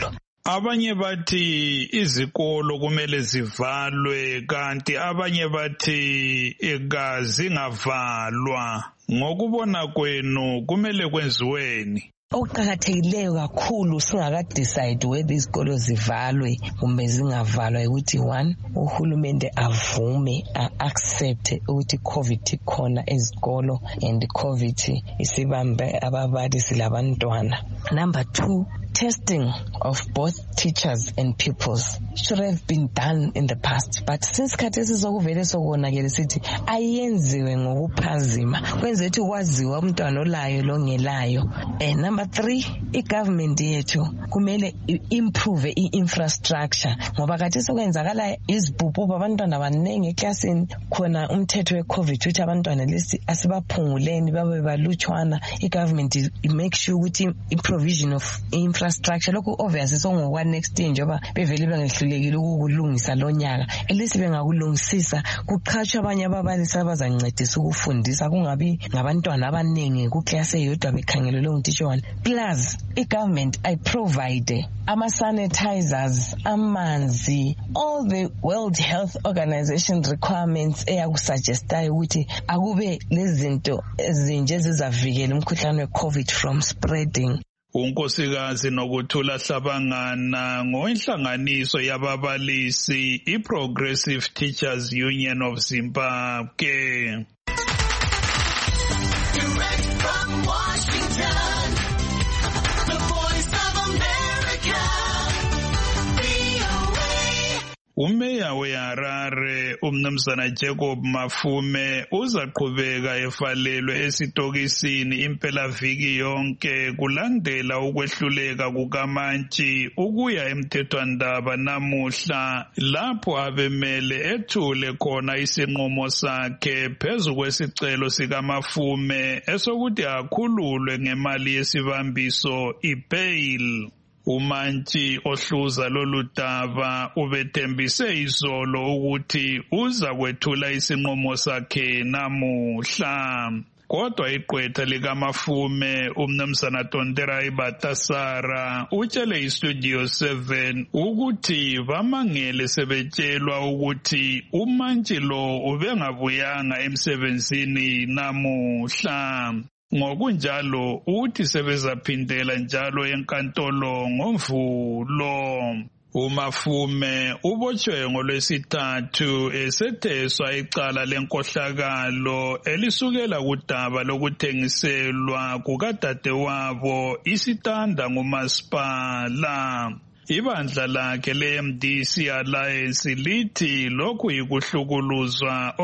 Abanye bathi izikolo kumele zivalwe kanti abanye bathi zingavalwa. Ngokubona kwenu kumele kwenziweni? Okuqakathekileyo kakhulu singakadecide whether izikolo zivalwe kumbe zingavalwa ukuthi one, uhulumende avume accept ukuthi COVID khona ezikolo and COVID isibambe ababalisi labantwana. Number two, testing of both teachers and pupils should have been done in the past, but since khathesi sokuvele sokonakele sithi ayenziwe ngokuphazima kwenze ukuthi kwaziwa umntwana olayo longelayo. Number three, i-government yethu kumele improve i-infrastructure ngoba khathesi sokwenzakala izibhubhubhu abantwana abaningi eklasini khona umthetho we-COVID ukuthi abantwana lesi asibaphunguleni babe balutshwana. I-government make sure ukuthi i-provision of infrastructure lokhu obviously sokungokwa next year njengoba bevele bengehlulekile ukukulungisa lonyaka elisi bengakulungisisa kuqhatshwa abanye ababalisi abazancedisa ukufundisa kungabi ngabantwana abaningi kuclass eyodwa bekhangelelwe umteacher one. Plus i-government provide ama-sanitizers, amanzi, all the World Health Organization requirements eyakusuggestayo ukuthi akube lezinto ezinje ezizavikela umkhuhlane we-COVID from spreading. uNkosikazi Nokuthula Hlabangana ngoinhlanganiso yababalisi iProgressive Teachers Union of Zimbabwe. Direct from Washington, the Voice of America, VOA. Umeya weHarare uMnumzana Jacob Mafume uzaqhubeka efalelwe esitokisini impelaviki yonke kulandela ukwehluleka kukaMantshi ukuya emthethwandaba namuhla lapho abemele ethule khona isinqumo sakhe phezu kwesicelo sikaMafume esokuthi akhululwe ngemali yesibambiso ibail. uMantshi ohluza lolu daba ubethembise izolo ukuthi uza kwethula isinqumo sakhe namuhla. Kodwa igqwetha likaMafume uMnumzana Tonterai Batasara utshele iStudio 7 ukuthi bamangele sebetshelwa ukuthi uMantshi lo ubengabuyanga emsebenzini namuhla. Ngokunjalo uthi sebezaphindela njalo enkantolo ngoMvulo. uMafume ubotshwe ngoLwesithathu esetheswa icala lenkohlakalo elisukela kudaba lokuthengiselwa kukadadewabo isitanda ngumasipala. Ibandla lakhe le-MDC Alliance lithi lokhu yikuhlukuluzwa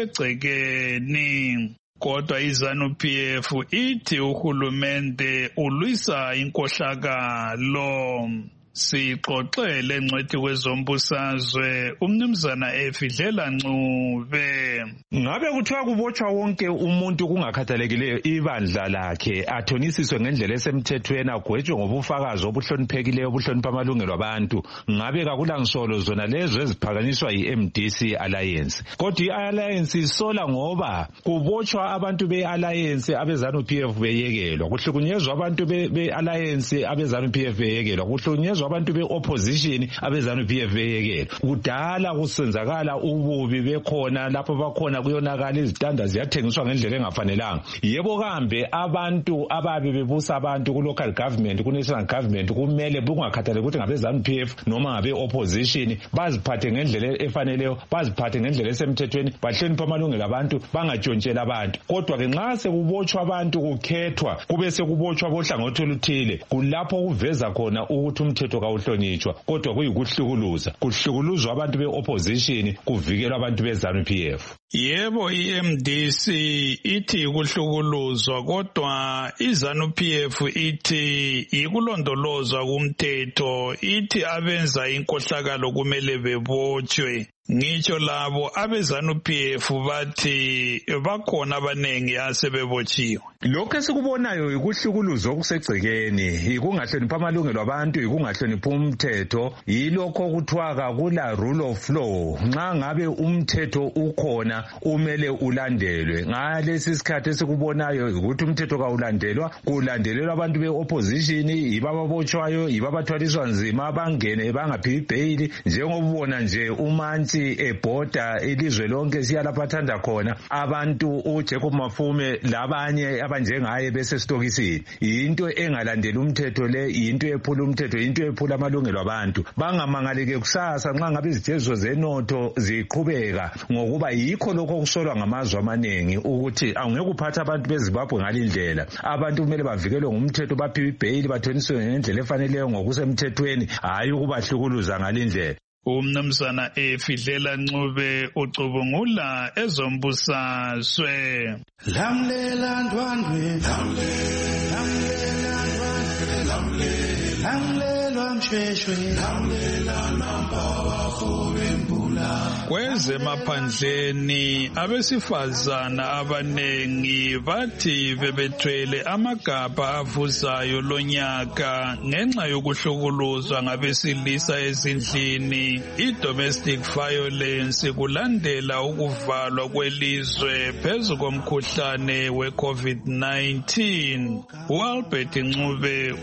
okusegcekeni. Kodwa iZANU-PF ithi uhulumende ulwisa inkohlakalo. Sixoxele ngcwethi kwezombusazwe uMnumzana Efidlela Ncube. Ngabe kuthiwa kubotshwa wonke umuntu kungakhathalekileyo ibandla lakhe athonisiswe ngendlela esemthethweni agwetshwe ngobufakazi obuhloniphekileyo obuhlonipha amalungelo abantu, ngabe kakulansolo zona lezo eziphakanyiswa yi-MDC Alliance. Kodwa i-Alliance isola ngoba kubotshwa abantu be-Alliance abeZANU-PF beyekelwa, kuhlukunyezwa abantu be-Alliance abeZANU-PF beyekelwa, kuhlukunyezwa abantu be-opposition abeZANU-PF beyekelwa. Kudala kusenzakala ububi bekhona lapho bakhona kuyonakala izitanda ziyathengiswa ngendlela engafanelanga. Yebo kambe abantu ababe bebusa abantu ku-local government ku-national government kumele bungakhathaleki ukuthi ngabeZANU-PF noma ngabe-opposition baziphathe ngendlela efaneleyo, baziphathe ngendlela esemthethweni, bahloniphe amalungelo abantu, bangatshontsheli abantu. Kodwa-ke nxa sekubotshwa abantu kukhethwa kube sekubotshwa bohlangothi oluthile, kulapho kuveza khona ukuthi umthetho kawuhlonitshwa, kodwa kuyikuhlukuluza, kuhlukuluzwa abantu be-opposition kuvikelwa abantu beZANU-PF. Yebo, iMDC ithi yikuhlukuluzwa kodwa iZANU-PF ithi yikulondolozwa kumthetho, ithi abenza inkohlakalo kumele bebotshwe. ngitsho labo abeZANU-PF bathi bakhona abanengi asebebotshiwe. Lokho esikubonayo ikuhlukuluzo okusegcekeni, ikungahlonipha amalungelo abantu, ikungahlonipha umthetho, yilokho kuthiwa kula rule of law. Nxa ngabe umthetho ukhona umele ulandelwe. Ngalesi sikhathi esikubonayo ukuthi umthetho kawulandelwa, kulandelelwa abantu be-opposition, ibababotshwayo, ibabathwaliswa nzima, bangene bangaphi bail, njengobona nje uMantsi ebhoda ilizwe lonke siyalapathanda khona abantu uJacob Mafume labanye abanjengaye bese stokisini. Into engalandela umthetho le, into ephula umthetho, into ephula amalungelo abantu. Bangamangaleke kusasa nxa ngabe izitezo zenotho ziqhubeka, ngokuba yikho lokho kusolwa ngamazwe amaningi ukuthi angeke uphatha abantu beZimbabwe ngalindlela. Abantu kumele bavikelwe ngumthetho, baphiwe ibail, bathoniswe ngendlela efaneleyo ngokusemthethweni, hayi ukubahlukuluza ngalindlela. Umnumzana Efidlela Ncube ucubungula ezombusazwe. Lamlela ndwandwe, lamlela mshweshwe, lamlela nampawa fubembula. Kwezemaphandleni abesifazana abanengi bathi bebethwele amagabha avuzayo lonyaka ngenxa yokuhlukuluzwa ngabesilisa ezindlini, i-domestic violence, kulandela ukuvalwa kwelizwe phezu komkhuhlane we-COVID-19. uAlbert Ncube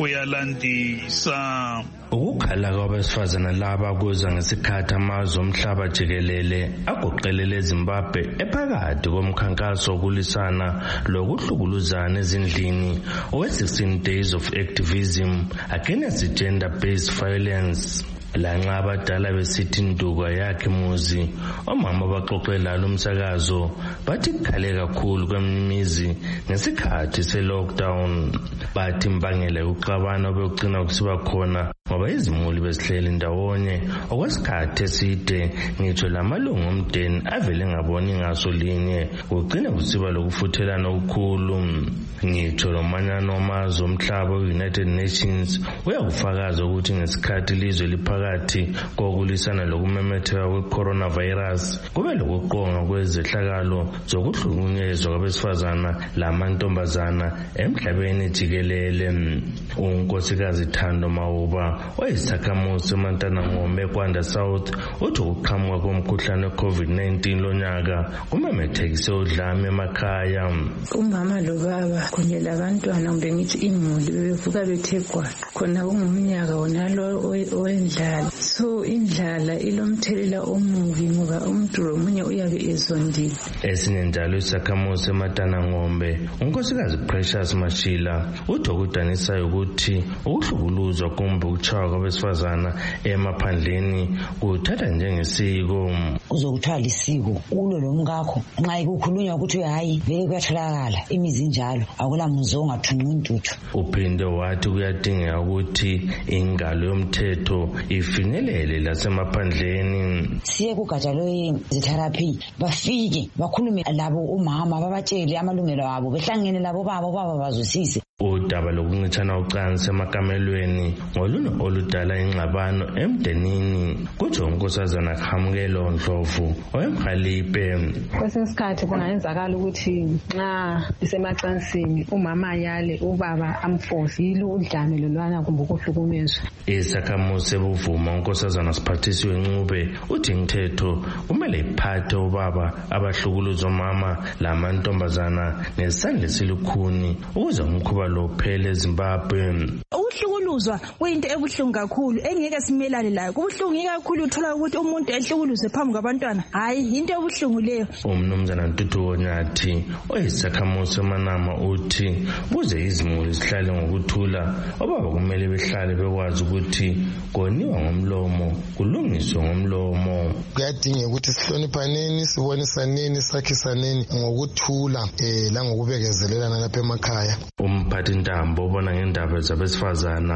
uyalandisa. Ukukhala kwabesifazana laba kuza ngesikhathi amazwe omhlaba jikelele agoqelele eZimbabwe ephakathi komkhankaso wokulisana lokuhlukuluzana ezindlini owe-16 days of activism against gender-based violence. Lanxa abadala besithi induka yakhe muzi, omama baxoxela lo msakazo bathi kukhale kakhulu kwemizi ngesikhathi se-lockdown. Bathi imbangela yokuxabana obekugcina kusiba khona ngoba izimuli besihleli ndawonye okwesikhathi eside, ngitsho lamalungu omndeni avele ngaboni ngaso linye, kugcina kusiba lokufuthelana okukhulu. Ngitsho lomanyano wamazwe omhlaba we-United Nations uyakufakaza ukuthi ngesikhathi ilizwe liphakathi kokulisana lokumemetheka kwe-coronavirus kube lokuqonga kwezehlakalo zokuhlukunyezwa kwabesifazana lamantombazana emhlabeni jikelele. uNkosikazi Thando Mauba oyisakhamuzi eMantanangombe eKwanda South uthi ukuqhamuka komkhuhlane we-COVID-19 lonyaka kumemethekise udlame emakhaya. Umama lobaba kunye labantwana kumbe ngithi imuli bebevuka bethe kwaqa khona kungumnyaka wonalo owendlala. So indlala ilomthelela omubi ngoba umuntu lomunye uyabe ezondile. Esinye njalo isakhamuzi eMantanangombe uNkosikazi Precious Mashila uthi okudanisayo ukuthi ukuhlukuluzwa kumbe ukutshaywa kwabesifazana emaphandleni kuthatha njengesiko. Uzokuthwala isiko ulo lomkakho nxa kukhulunywa ukuthi hayi vele kuyatholakala imizi njalo akula muzi ongathunqa intuthu. Uphinde wathi kuyadingeka ukuthi ingalo yomthetho ifinyelele lasemaphandleni. Siye kugatsha lwezitherapy bafike bakhulume labo umama babatshele amalungelo abo behlangene labo baba bazwisise. Udaba lokuncitshana ucansi emakamelweni ngolunye oludala ingxabano emdenini, kutsho uNkosazana Khamukelo Ndlovu oyemhalipe. Kwesinye isikhathi kungayenzakala ukuthi nxa isemacansini umama yale ubaba amforce yilo udlame lolwana kumbe ukuhlukunyezwa. Isakhamuzi ebuvuma uNkosazana Siphathisiwe Ncube uthi umthetho kumele iphathe ubaba abahlukuluzwa omama lamantombazana nesandla esilukhuni ukuze umkhuba lophele eZimbabwe. Ukuhlukuluzwa kuyinto ebuhlungu kakhulu engeke simelane layo. Kubuhlungu kakhulu uthola ukuthi umuntu ehlukuluzwe phambi kwabantwana. Hayi into ebuhlungu leyo. Umnumzana Ntuthu Nyathi oyisakhamuzi eManama uthi kuze izimuli zihlale ngokuthula obaba kumele behlale bekwazi ukuthi koniwa ngomlomo kulungiswe ngomlomo. Kuyadinga ukuthi sihloniphaneni, sibonisaneni, sakhisaneni ngokuthula langokubekezelelana lapha emakhaya. Umphathi Ntambo obona ngendaba zabesifazana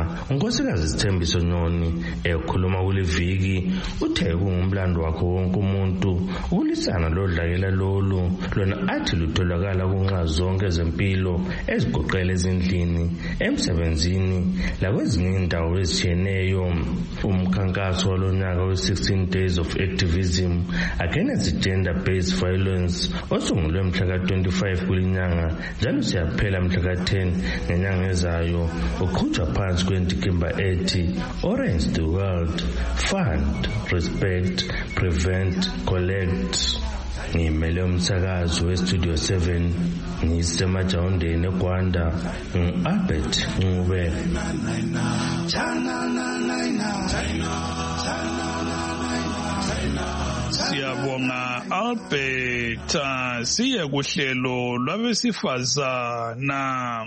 unkosikazi Sithembiso Nyoni ekhuluma kule viki uthe kungumlando wakhe wonke umuntu ukulisana lodlakela lolu lona athi lutholakala kunxa zonke ezempilo ezigoqela ezindlini emsebenzini lakwezinye indawo ezitshiyeneyo. Umkhankaso walonyaka we-16 Days of Activism Against Gender-Based Violence osungulwe mhla ka-25 kulinyanga njalo siyaphela mhla ka-10 ngenyanga ezayo uqhutshwa phansi kwendikimba ethi Orange the World, Fund, Respect, Prevent, Collect. Ngimele umsakazo weStudio 7 ngisemajawundeni eGwanda ngu-Albert Ncube. Siyabonga Albert. Siye kuhlelo lwabesifazana.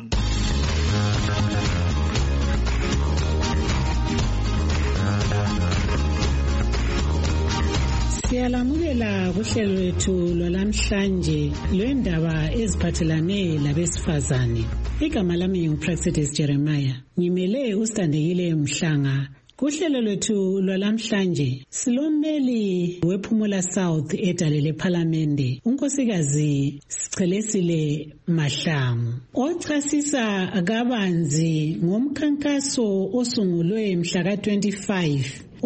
Siyalamukela kuhlelo lwethu lwalamhlanje lwendaba eziphathelane labesifazane. Igama lami nguPraxedis Jeremiah. Ngimele uStandekile Mhlanga. Kuhlelo lwethu lwalamhlanje silommeli wePhumula South edale lePhalamende unkosikazi Sichelesile Mahlangu ochasisa kabanzi ngomkhankaso osungulwe mhla ka-25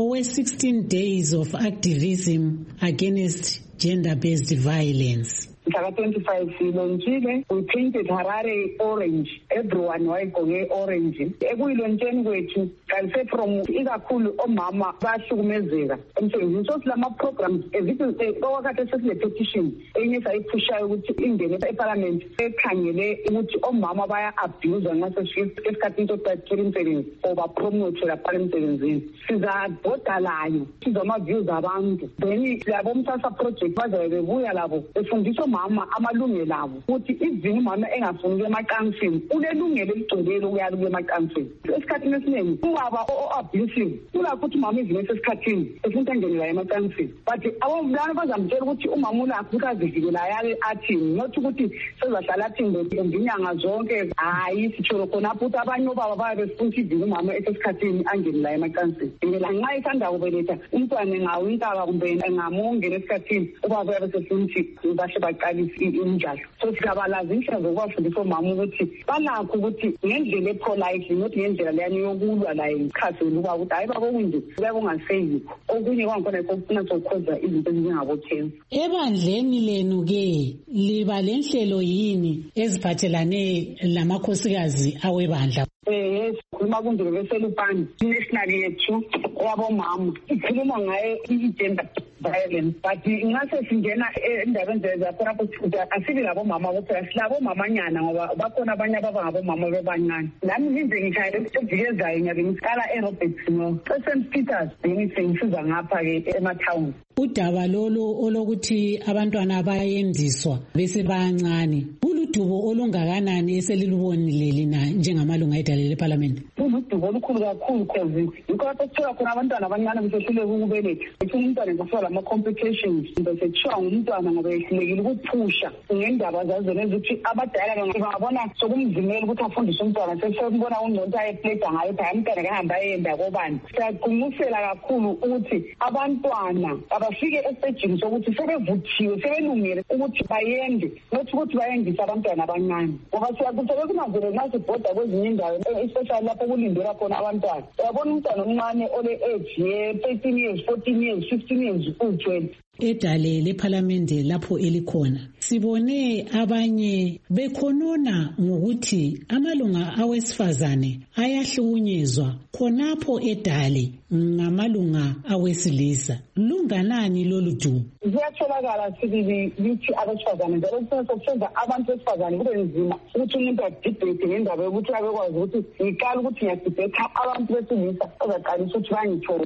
owe-16 Days of Activism Against Gender-Based Violence. Mhla 25 silonjile, we painted Harare orange. Everyone wayegqoke orange. Ekuyilontsheni kwethu kanti from ikakhulu omama bayahlukumezeka emsebenzini. So silama programs okwakade sesile petition enye sayiphushayo ukuthi ingene eParliament ekhangele ukuthi omama baya abuse nxa sesifika esikhathini sokuqala umsebenzi oba promote lapha emsebenzini. Sizabhoda layo sizama views abantu. Then siyabomsasa project bazabe bebuya labo befundisa mama amalungelo abo ukuthi izini umama engafuni ukuya emacansini unelungelo eligcwele ukuya emacansini. Esikhathini esiningi ubaba o-abusive ulakho ukuthi umama izini esesikhathini efuna angenela emacansini, but abomlana bazamtshela ukuthi umama ulakho ukuthi azivikela yale athini, not ukuthi sezahlala athi nginyanga zonke. Hayi, sitsholo khonapho ukuthi abanye obaba babe befuna izini umama esesikhathini angenela emacansini. Ngela nxa isanda kubeletha umntwana engawintaba kumbe engamongena esikhathini ubaba yabe sefuna ukuthi bahle baqalise injalo. So siyabalaza indlela zokwafundisa omama ukuthi balakho ukuthi ngendlela epolite not ngendlela leyani yokulwa la ikhathi luba ukuthi hayi baba kunje kuyabe kungaseyikho okunye kwangikhona kokufuna sokhoza izinto ezingabothenzi. Ebandleni lenu ke liba lenhlelo yini eziphathelane lamakhosikazi awebandla? Yes, khuluma kunje beselupani national yethu yabomama ikhuluma ngaye i-gender violence, but ngase singena endabeni zakhona ukuthi asibi labo mama kuphela, silabo mamanyana ngoba bakhona abanye abangabomama bebancane. Nami ngize ngikhaya evikezayo ngiyabe ngiqala eRoberts no St Peters ngisiza ngapha-ke emathawuni. Udaba lolo olokuthi abantwana bayendiswa bese bancane uludubo olungakanani eselilubonile lina njengamalunga edale leParliament? Uludubo olukhulu kakhulu cause yikho lapho sithola khona abantwana abancane besehluleka ukubeletha. Ethuna umntwana ngofala ama-complications bese kuthiwa ngumntwana ngoba ehlulekile ukuphusha ngendaba zazona ezuthi abadala bangabona sokumzimela ukuthi afundise umntwana sesembona ungconto ayepleda ngayo ukuthi hayi umntwana kahamba ayenda kobani. Siyaqinisela kakhulu ukuthi abantwana abafike esitejini sokuthi sebevuthiwe sebelungele ukuthi bayende nokuthi ukuthi bayendise abantwana abancane ngoba siyakuthole kunazele nasibhoda kwezinye indawo especially lapho kulindela khona abantwana. Uyabona umntwana omncane ole-age ye-13 years 14 years 15 years u-20 edale lePhalamende lapho elikhona sibone abanye bekhonona ngokuthi amalunga awesifazane ayahlukunyezwa khonapho edale ngamalunga awesilisa. Lunganani lolu dumo? Ziyatholakala sibili lithi abesifazane njalo kusenza abantu besifazane kube nzima ukuthi umuntu adibhete ngendaba yokuthi abekwazi ukuthi ngiqala ukuthi ngiyadibhetha abantu besilisa ozaqalisa ukuthi bangithole.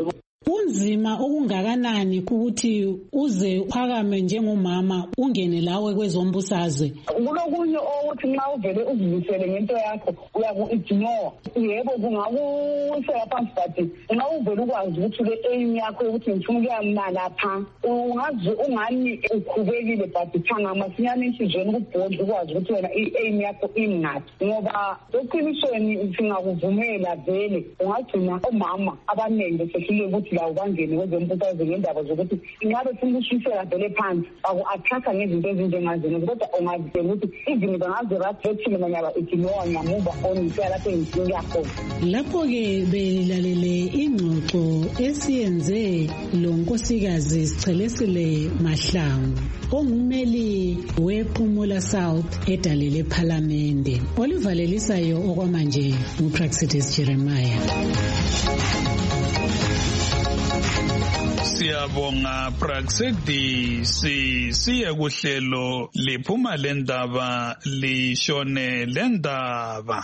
kunzima okungakanani ukuthi uze uphakame njengomama ungene lawe kwezombusazwe? Kulokunye ukuthi nxa uvele uzimisele ngento yakho uyaku-ignore. Yebo kungakusela phansi, but nxa uvele ukwazi ukuthi le aim yakho yokuthi ngifuna ukuyama lapha, ungaze ungani ukhubekile, but thanga masinyane enhliziyweni ukubhodla ukwazi ukuthi wena i-aim yakho imngaphi. Ngoba eqinisweni singakuvumela vele ungagcina omama abaningi besehluleka ukuthi lawo bangene kwezombusazwe ngendaba zokuthi ingabe funa ukushisela vele phansi baku-attracta ngezinto ezinjengazena, kodwa ungazitela ukuthi izinto bangazirathethile manyaba ignore nyamuva on isela lapho engifuna yakhona. Lapho-ke belalele ingxoxo esiyenze lo nkosikazi Sichelesile Mahlangu ongumeli wePhumula South edalele ePhalamende. Olivalelisayo okwamanje nguPraxidis Jeremiah. Siyabonga Praxidis. Siye kuhlelo liphuma lendaba lishone lendaba.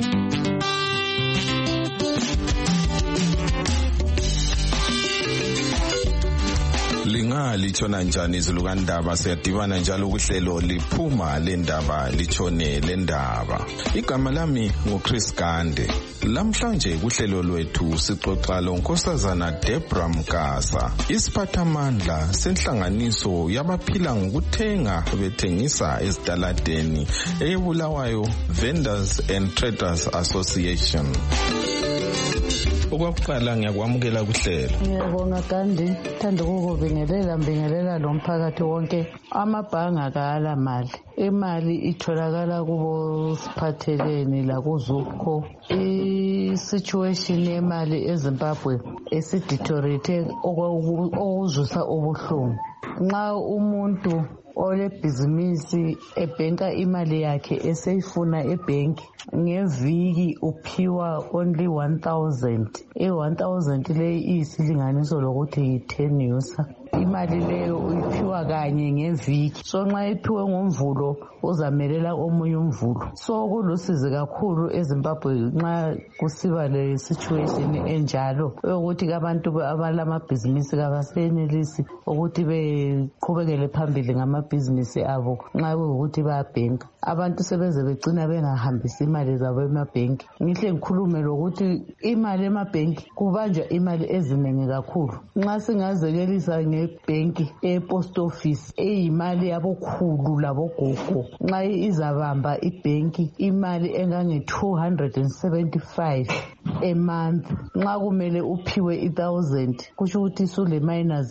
Lingalitshona njani izilukandaba? Siyadibana njalo kuhlelo liphuma lendaba litshone lendaba. Igama lami nguChris Gande. Lamhlanje kuhlelo lwethu sixoxa lonkosazana Debra Mkasa, isiphathamandla senhlanganiso yabaphila ngokuthenga bethengisa ezitaladeni eyeBulawayo Vendors and Traders Association. Okwakuqala ngiyakwamukela kuhlelo. Ngiyabonga Gandhi, thanda ukubingelela lo mphakathi wonke. Amabhange akala mali. Imali itholakala kubo siphatheleni la kuZUCO. I-situation yemali eZimbabwe esideteriorate okuzwisa ubuhlungu. Nxa umuntu olebhizinisi ebhenka imali yakhe eseyifuna ebhenki ngeviki uphiwa only 1000. I-1000 leyi iyisilinganiso lokuthi yi-10 user. Imali leyo uyiphiwa kanye ngeviki. So nxa iphiwe ngomvulo uzamelela omunye umvulo. So kulusizi kakhulu eZimbabwe nxa kusiba le situation enjalo ukuthi abantu abalamabhizinisi kabasenelisi ukuthi beqhubekele phambili ngamabhizinisi abo nxa ukuthi bayabhenka. Abantu sebeze begcina bengahambisi imali zabo emabhenki. Ngihle ngikhulume lokuthi imali emabhenki kubanjwa imali eziningi kakhulu. Nxa singazekelisa ngebhenki epost office eyimali yabokhulu labogogo, nxa izabamba ibhenki imali engange 275 a month, nxa kumele uphiwe 1000 kusho ukuthi sule minus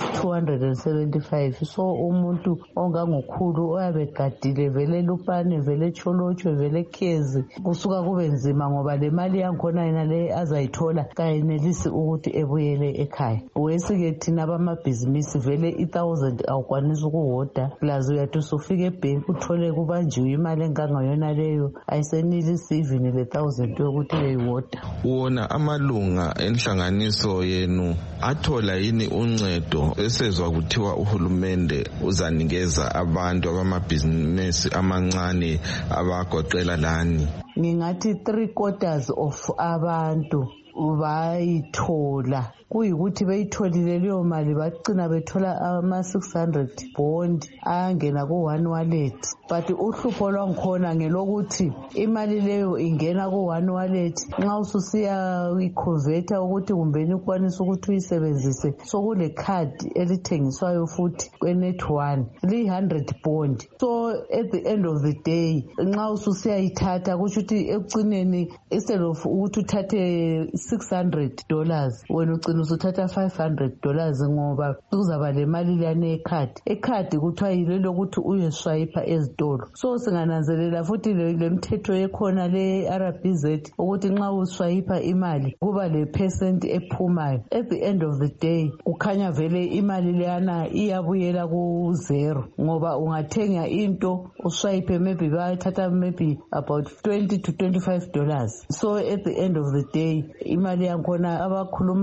275. So umuntu ongangokhulu oyabe gadile vele lupane vele cholotshwe vele khezi kusuka kube nzima ngoba le mali yankhona yena le azayithola kayenelisi ukuthi ebuyele ekhaya. Wesike thina abamabhizinisi vele 1000 awukwanisa ukuhoda, plus uyathi usufika ebhenki uthole kubanjiwe imali engangayona leyo ayisenelisi even le 1000 yokuthi uyihoda. Wona amalunga enhlanganiso yenu athola yini uncedo esezwa kuthiwa uhulumende uzanikeza abantu abamabhizinisi amancane abagoqela lani? Ngingathi 3/4 of abantu bayithola. Kuyikuthi beyitholile leyo mali bacina bethola ama-600 bond angena ku-1 wallet. But uhlupho lwangikhona ngelokuthi imali leyo ingena ku-1 wallet nxa ususiya uyikhonverta ukuthi kumbeni ukwanisa ukuthi uyisebenzise. So kule card elithengiswayo futhi kwe-Net1 li-100 bond. So at the end of the day nxa ususiyayithatha kusho ukuthi ekucineni instead of ukuthi uthathe $600 wena ugcina usuthatha $500 ngoba kuzaba le mali lane ekhadi. Ekhadi kuthiwa yilelo ukuthi uyeswipe ezitolo. So singananzelela futhi le mthetho ekhona le RBZ ukuthi nxa uswipe imali kuba le percent ephumayo. At the end of the day ukhanya vele imali leyana iyabuyela ku-0 ngoba ungathenga into uswipe maybe bayathatha maybe about $20 to $25. So at the end of the day imali yankhona abakhulumayo bona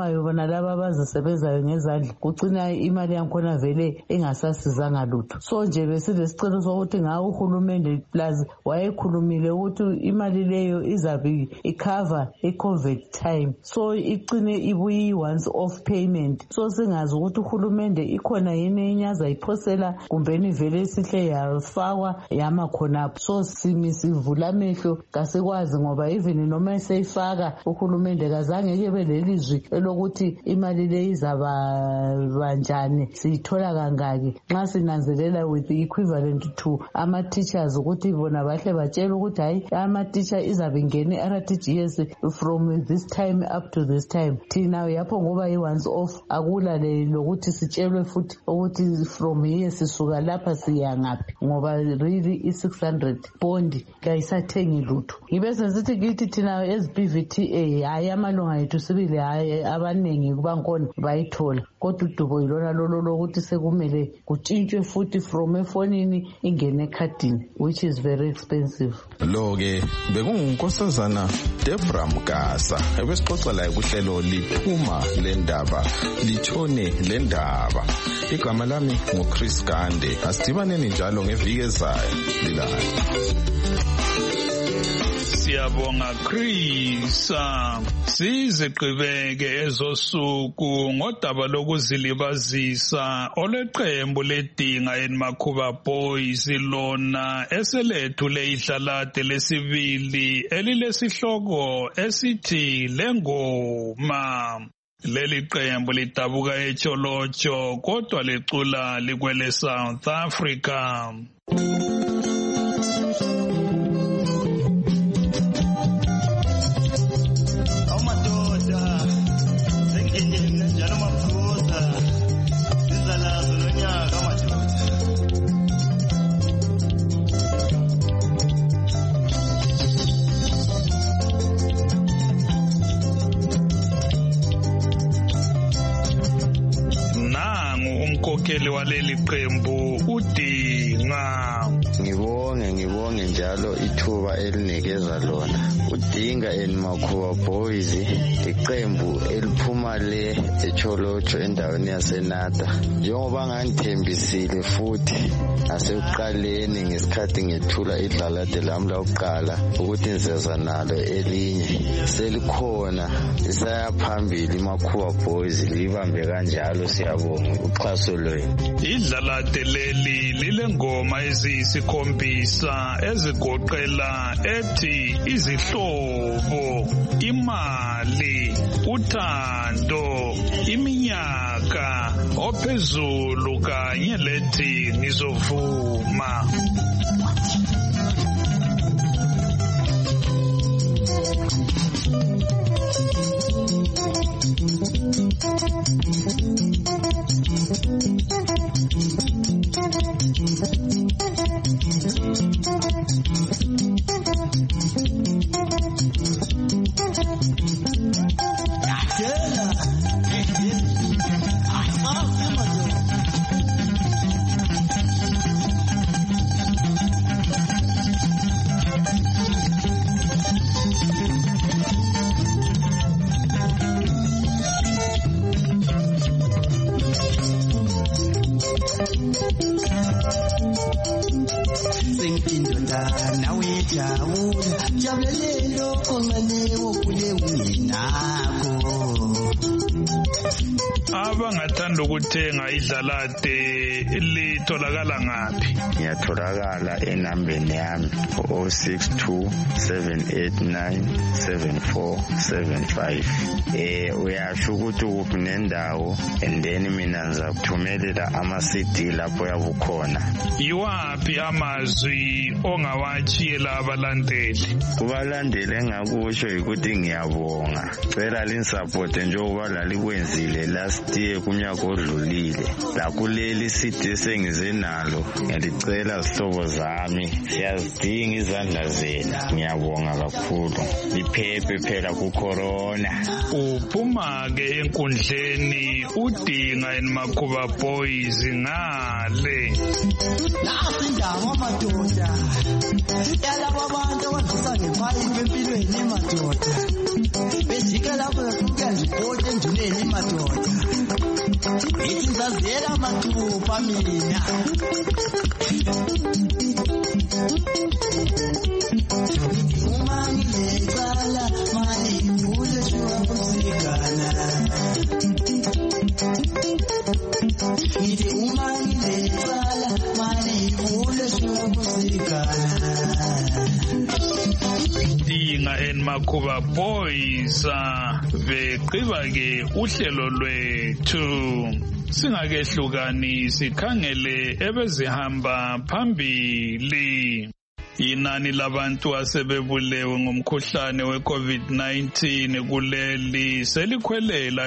laba abazisebenzayo ngezandla kugcina imali yankhona vele engasasizanga lutho. So nje besilesicelo sokuthi ngawo uhulumende plus wayekhulumile ukuthi imali leyo izabe icover i-COVID time, so igcine ibuyi once off payment. So singazi ukuthi uhulumende ikhona yini inyaza iphosela kumbeni vele sihle yafakwa yama khonapho. So sivula amehlo kasikwazi ngoba even noma eseyifaka uhulumende kazange kebe lelizwi elokuthi imali le izaba banjani, siyithola kangaki. Nxa sinanzelela with the equivalent to ama-teachers ukuthi bona bahle batshela ukuthi hayi ama-teacher izabe ingene RTGS from this time up to this time. Thina yapho ngoba i-once off akula lokuthi sitshelwe futhi ukuthi from here sisuka lapha siya ngaphi ngoba really i-600 bond kayisathengi lutho. Ngibe sensithi kithi thina ez-PVTA hayi amalunga ethu sibili hayi abaningi kubankhona bayithola, kodwa udubo yilona lolo lokuthi sekumele kutshintshwe futhi from efonini ingene ekhadini, which is very expensive. Lo-ke bekungunkosazana Debra Mgasa ebesixoxa laye kuhlelo liphuma le ndaba litshone le ndaba. Igama lami nguChris Gande. Asidibaneni njalo ngeviki ezayo lilala. Siyabonga Chris. Siziqhubeke ezosuku ngodaba lokuzilibazisa oleqembu ledinga eNmakhuba Boys lona eselethu leidlalade lesibili elilesihloko esithi lengoma. Leli qembu lidabuka eTsholotsho kodwa lecula likwele South Africa. Umkhokheli waleli qembu uDinga. Ngibonge njalo ithuba elinikeza lona uDinga eNmakhuba Boys, iqembu eliphuma le eTsholotsho endaweni yaseNata. Njengoba ngangithembisile futhi nasekuqaleni ngesikhathi ngethula idlalade lami lokuqala ukuthi nizeza nalo elinye selikhona lisaya phambili iNmakhuba Boys libambe kanjalo. Siyabonga uxhaso lwenu. Idlalade leli lilengoma eziyisikhombisa ezigoqela ethi izihlobo, imali, uthando, iminyaka ophezulu kanye lethi ngizovuma. Abangathanda ukuthenga idlalade litholakala ngaphi? Ngiyatholakala enambeni yami 062-789-7475. Uyasho ukuthi ukuphi nendawo and then mina ngizakuthumelela ama-CD lapho yabukhona. Yiwaphi amazwi ongawatshiyela abalandeli? Kubalandeli engakusho ukuthi ngiyabonga. Cela linisupport njengoba lalikwenzile last year kumnyaka odlulile. Lakuleli CD sengize nalo ngiyacela zihlobo zami siyazidinga izandla zenu. Ngiyabonga kakhulu. Liphephe phela kucorona. Uphuma-ke enkundleni uDinga eNmakhuba Boys ngale. Nasi indaba madoda. Yalabo abantu abadlisa ngephayiphi empilweni madoda. Jika lapho yakuka zipoti enduleni madoda. Ithi ngizazela mathupa mina. Uma ngilecala mali ngivule shuwa kusikana. Ngithi uma ngilecala mali ngivule shuwa kusikana. Dinga Makuba Boys beqiba ke uhlelo lwethu. Singakehlukani sikhangele ebezihamba phambili. Inani labantu asebebulewe ngomkhuhlane we-COVID-19 kuleli selikhwelela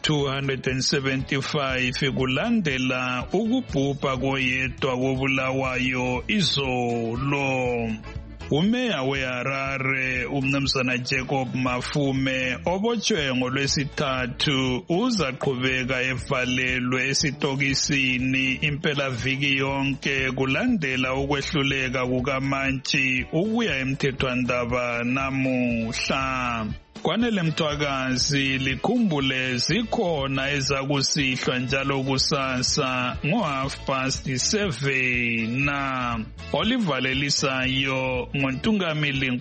yaku-275 kulandela ukubhubha koyedwa kobulawayo izolo. Umeya weHarare uMnumzana Jacob Mafume obotshwe ngolwesithathu uzaqhubeka evalelwe esitokisini impela viki yonke kulandela ukwehluleka kukaMantshi ukuya emthethwandaba namuhla. Kwanele Mthwakazi likhumbule zikhona ezakusihlwa njalo kusasa ngo7:30 olivalelisayo ngontungamili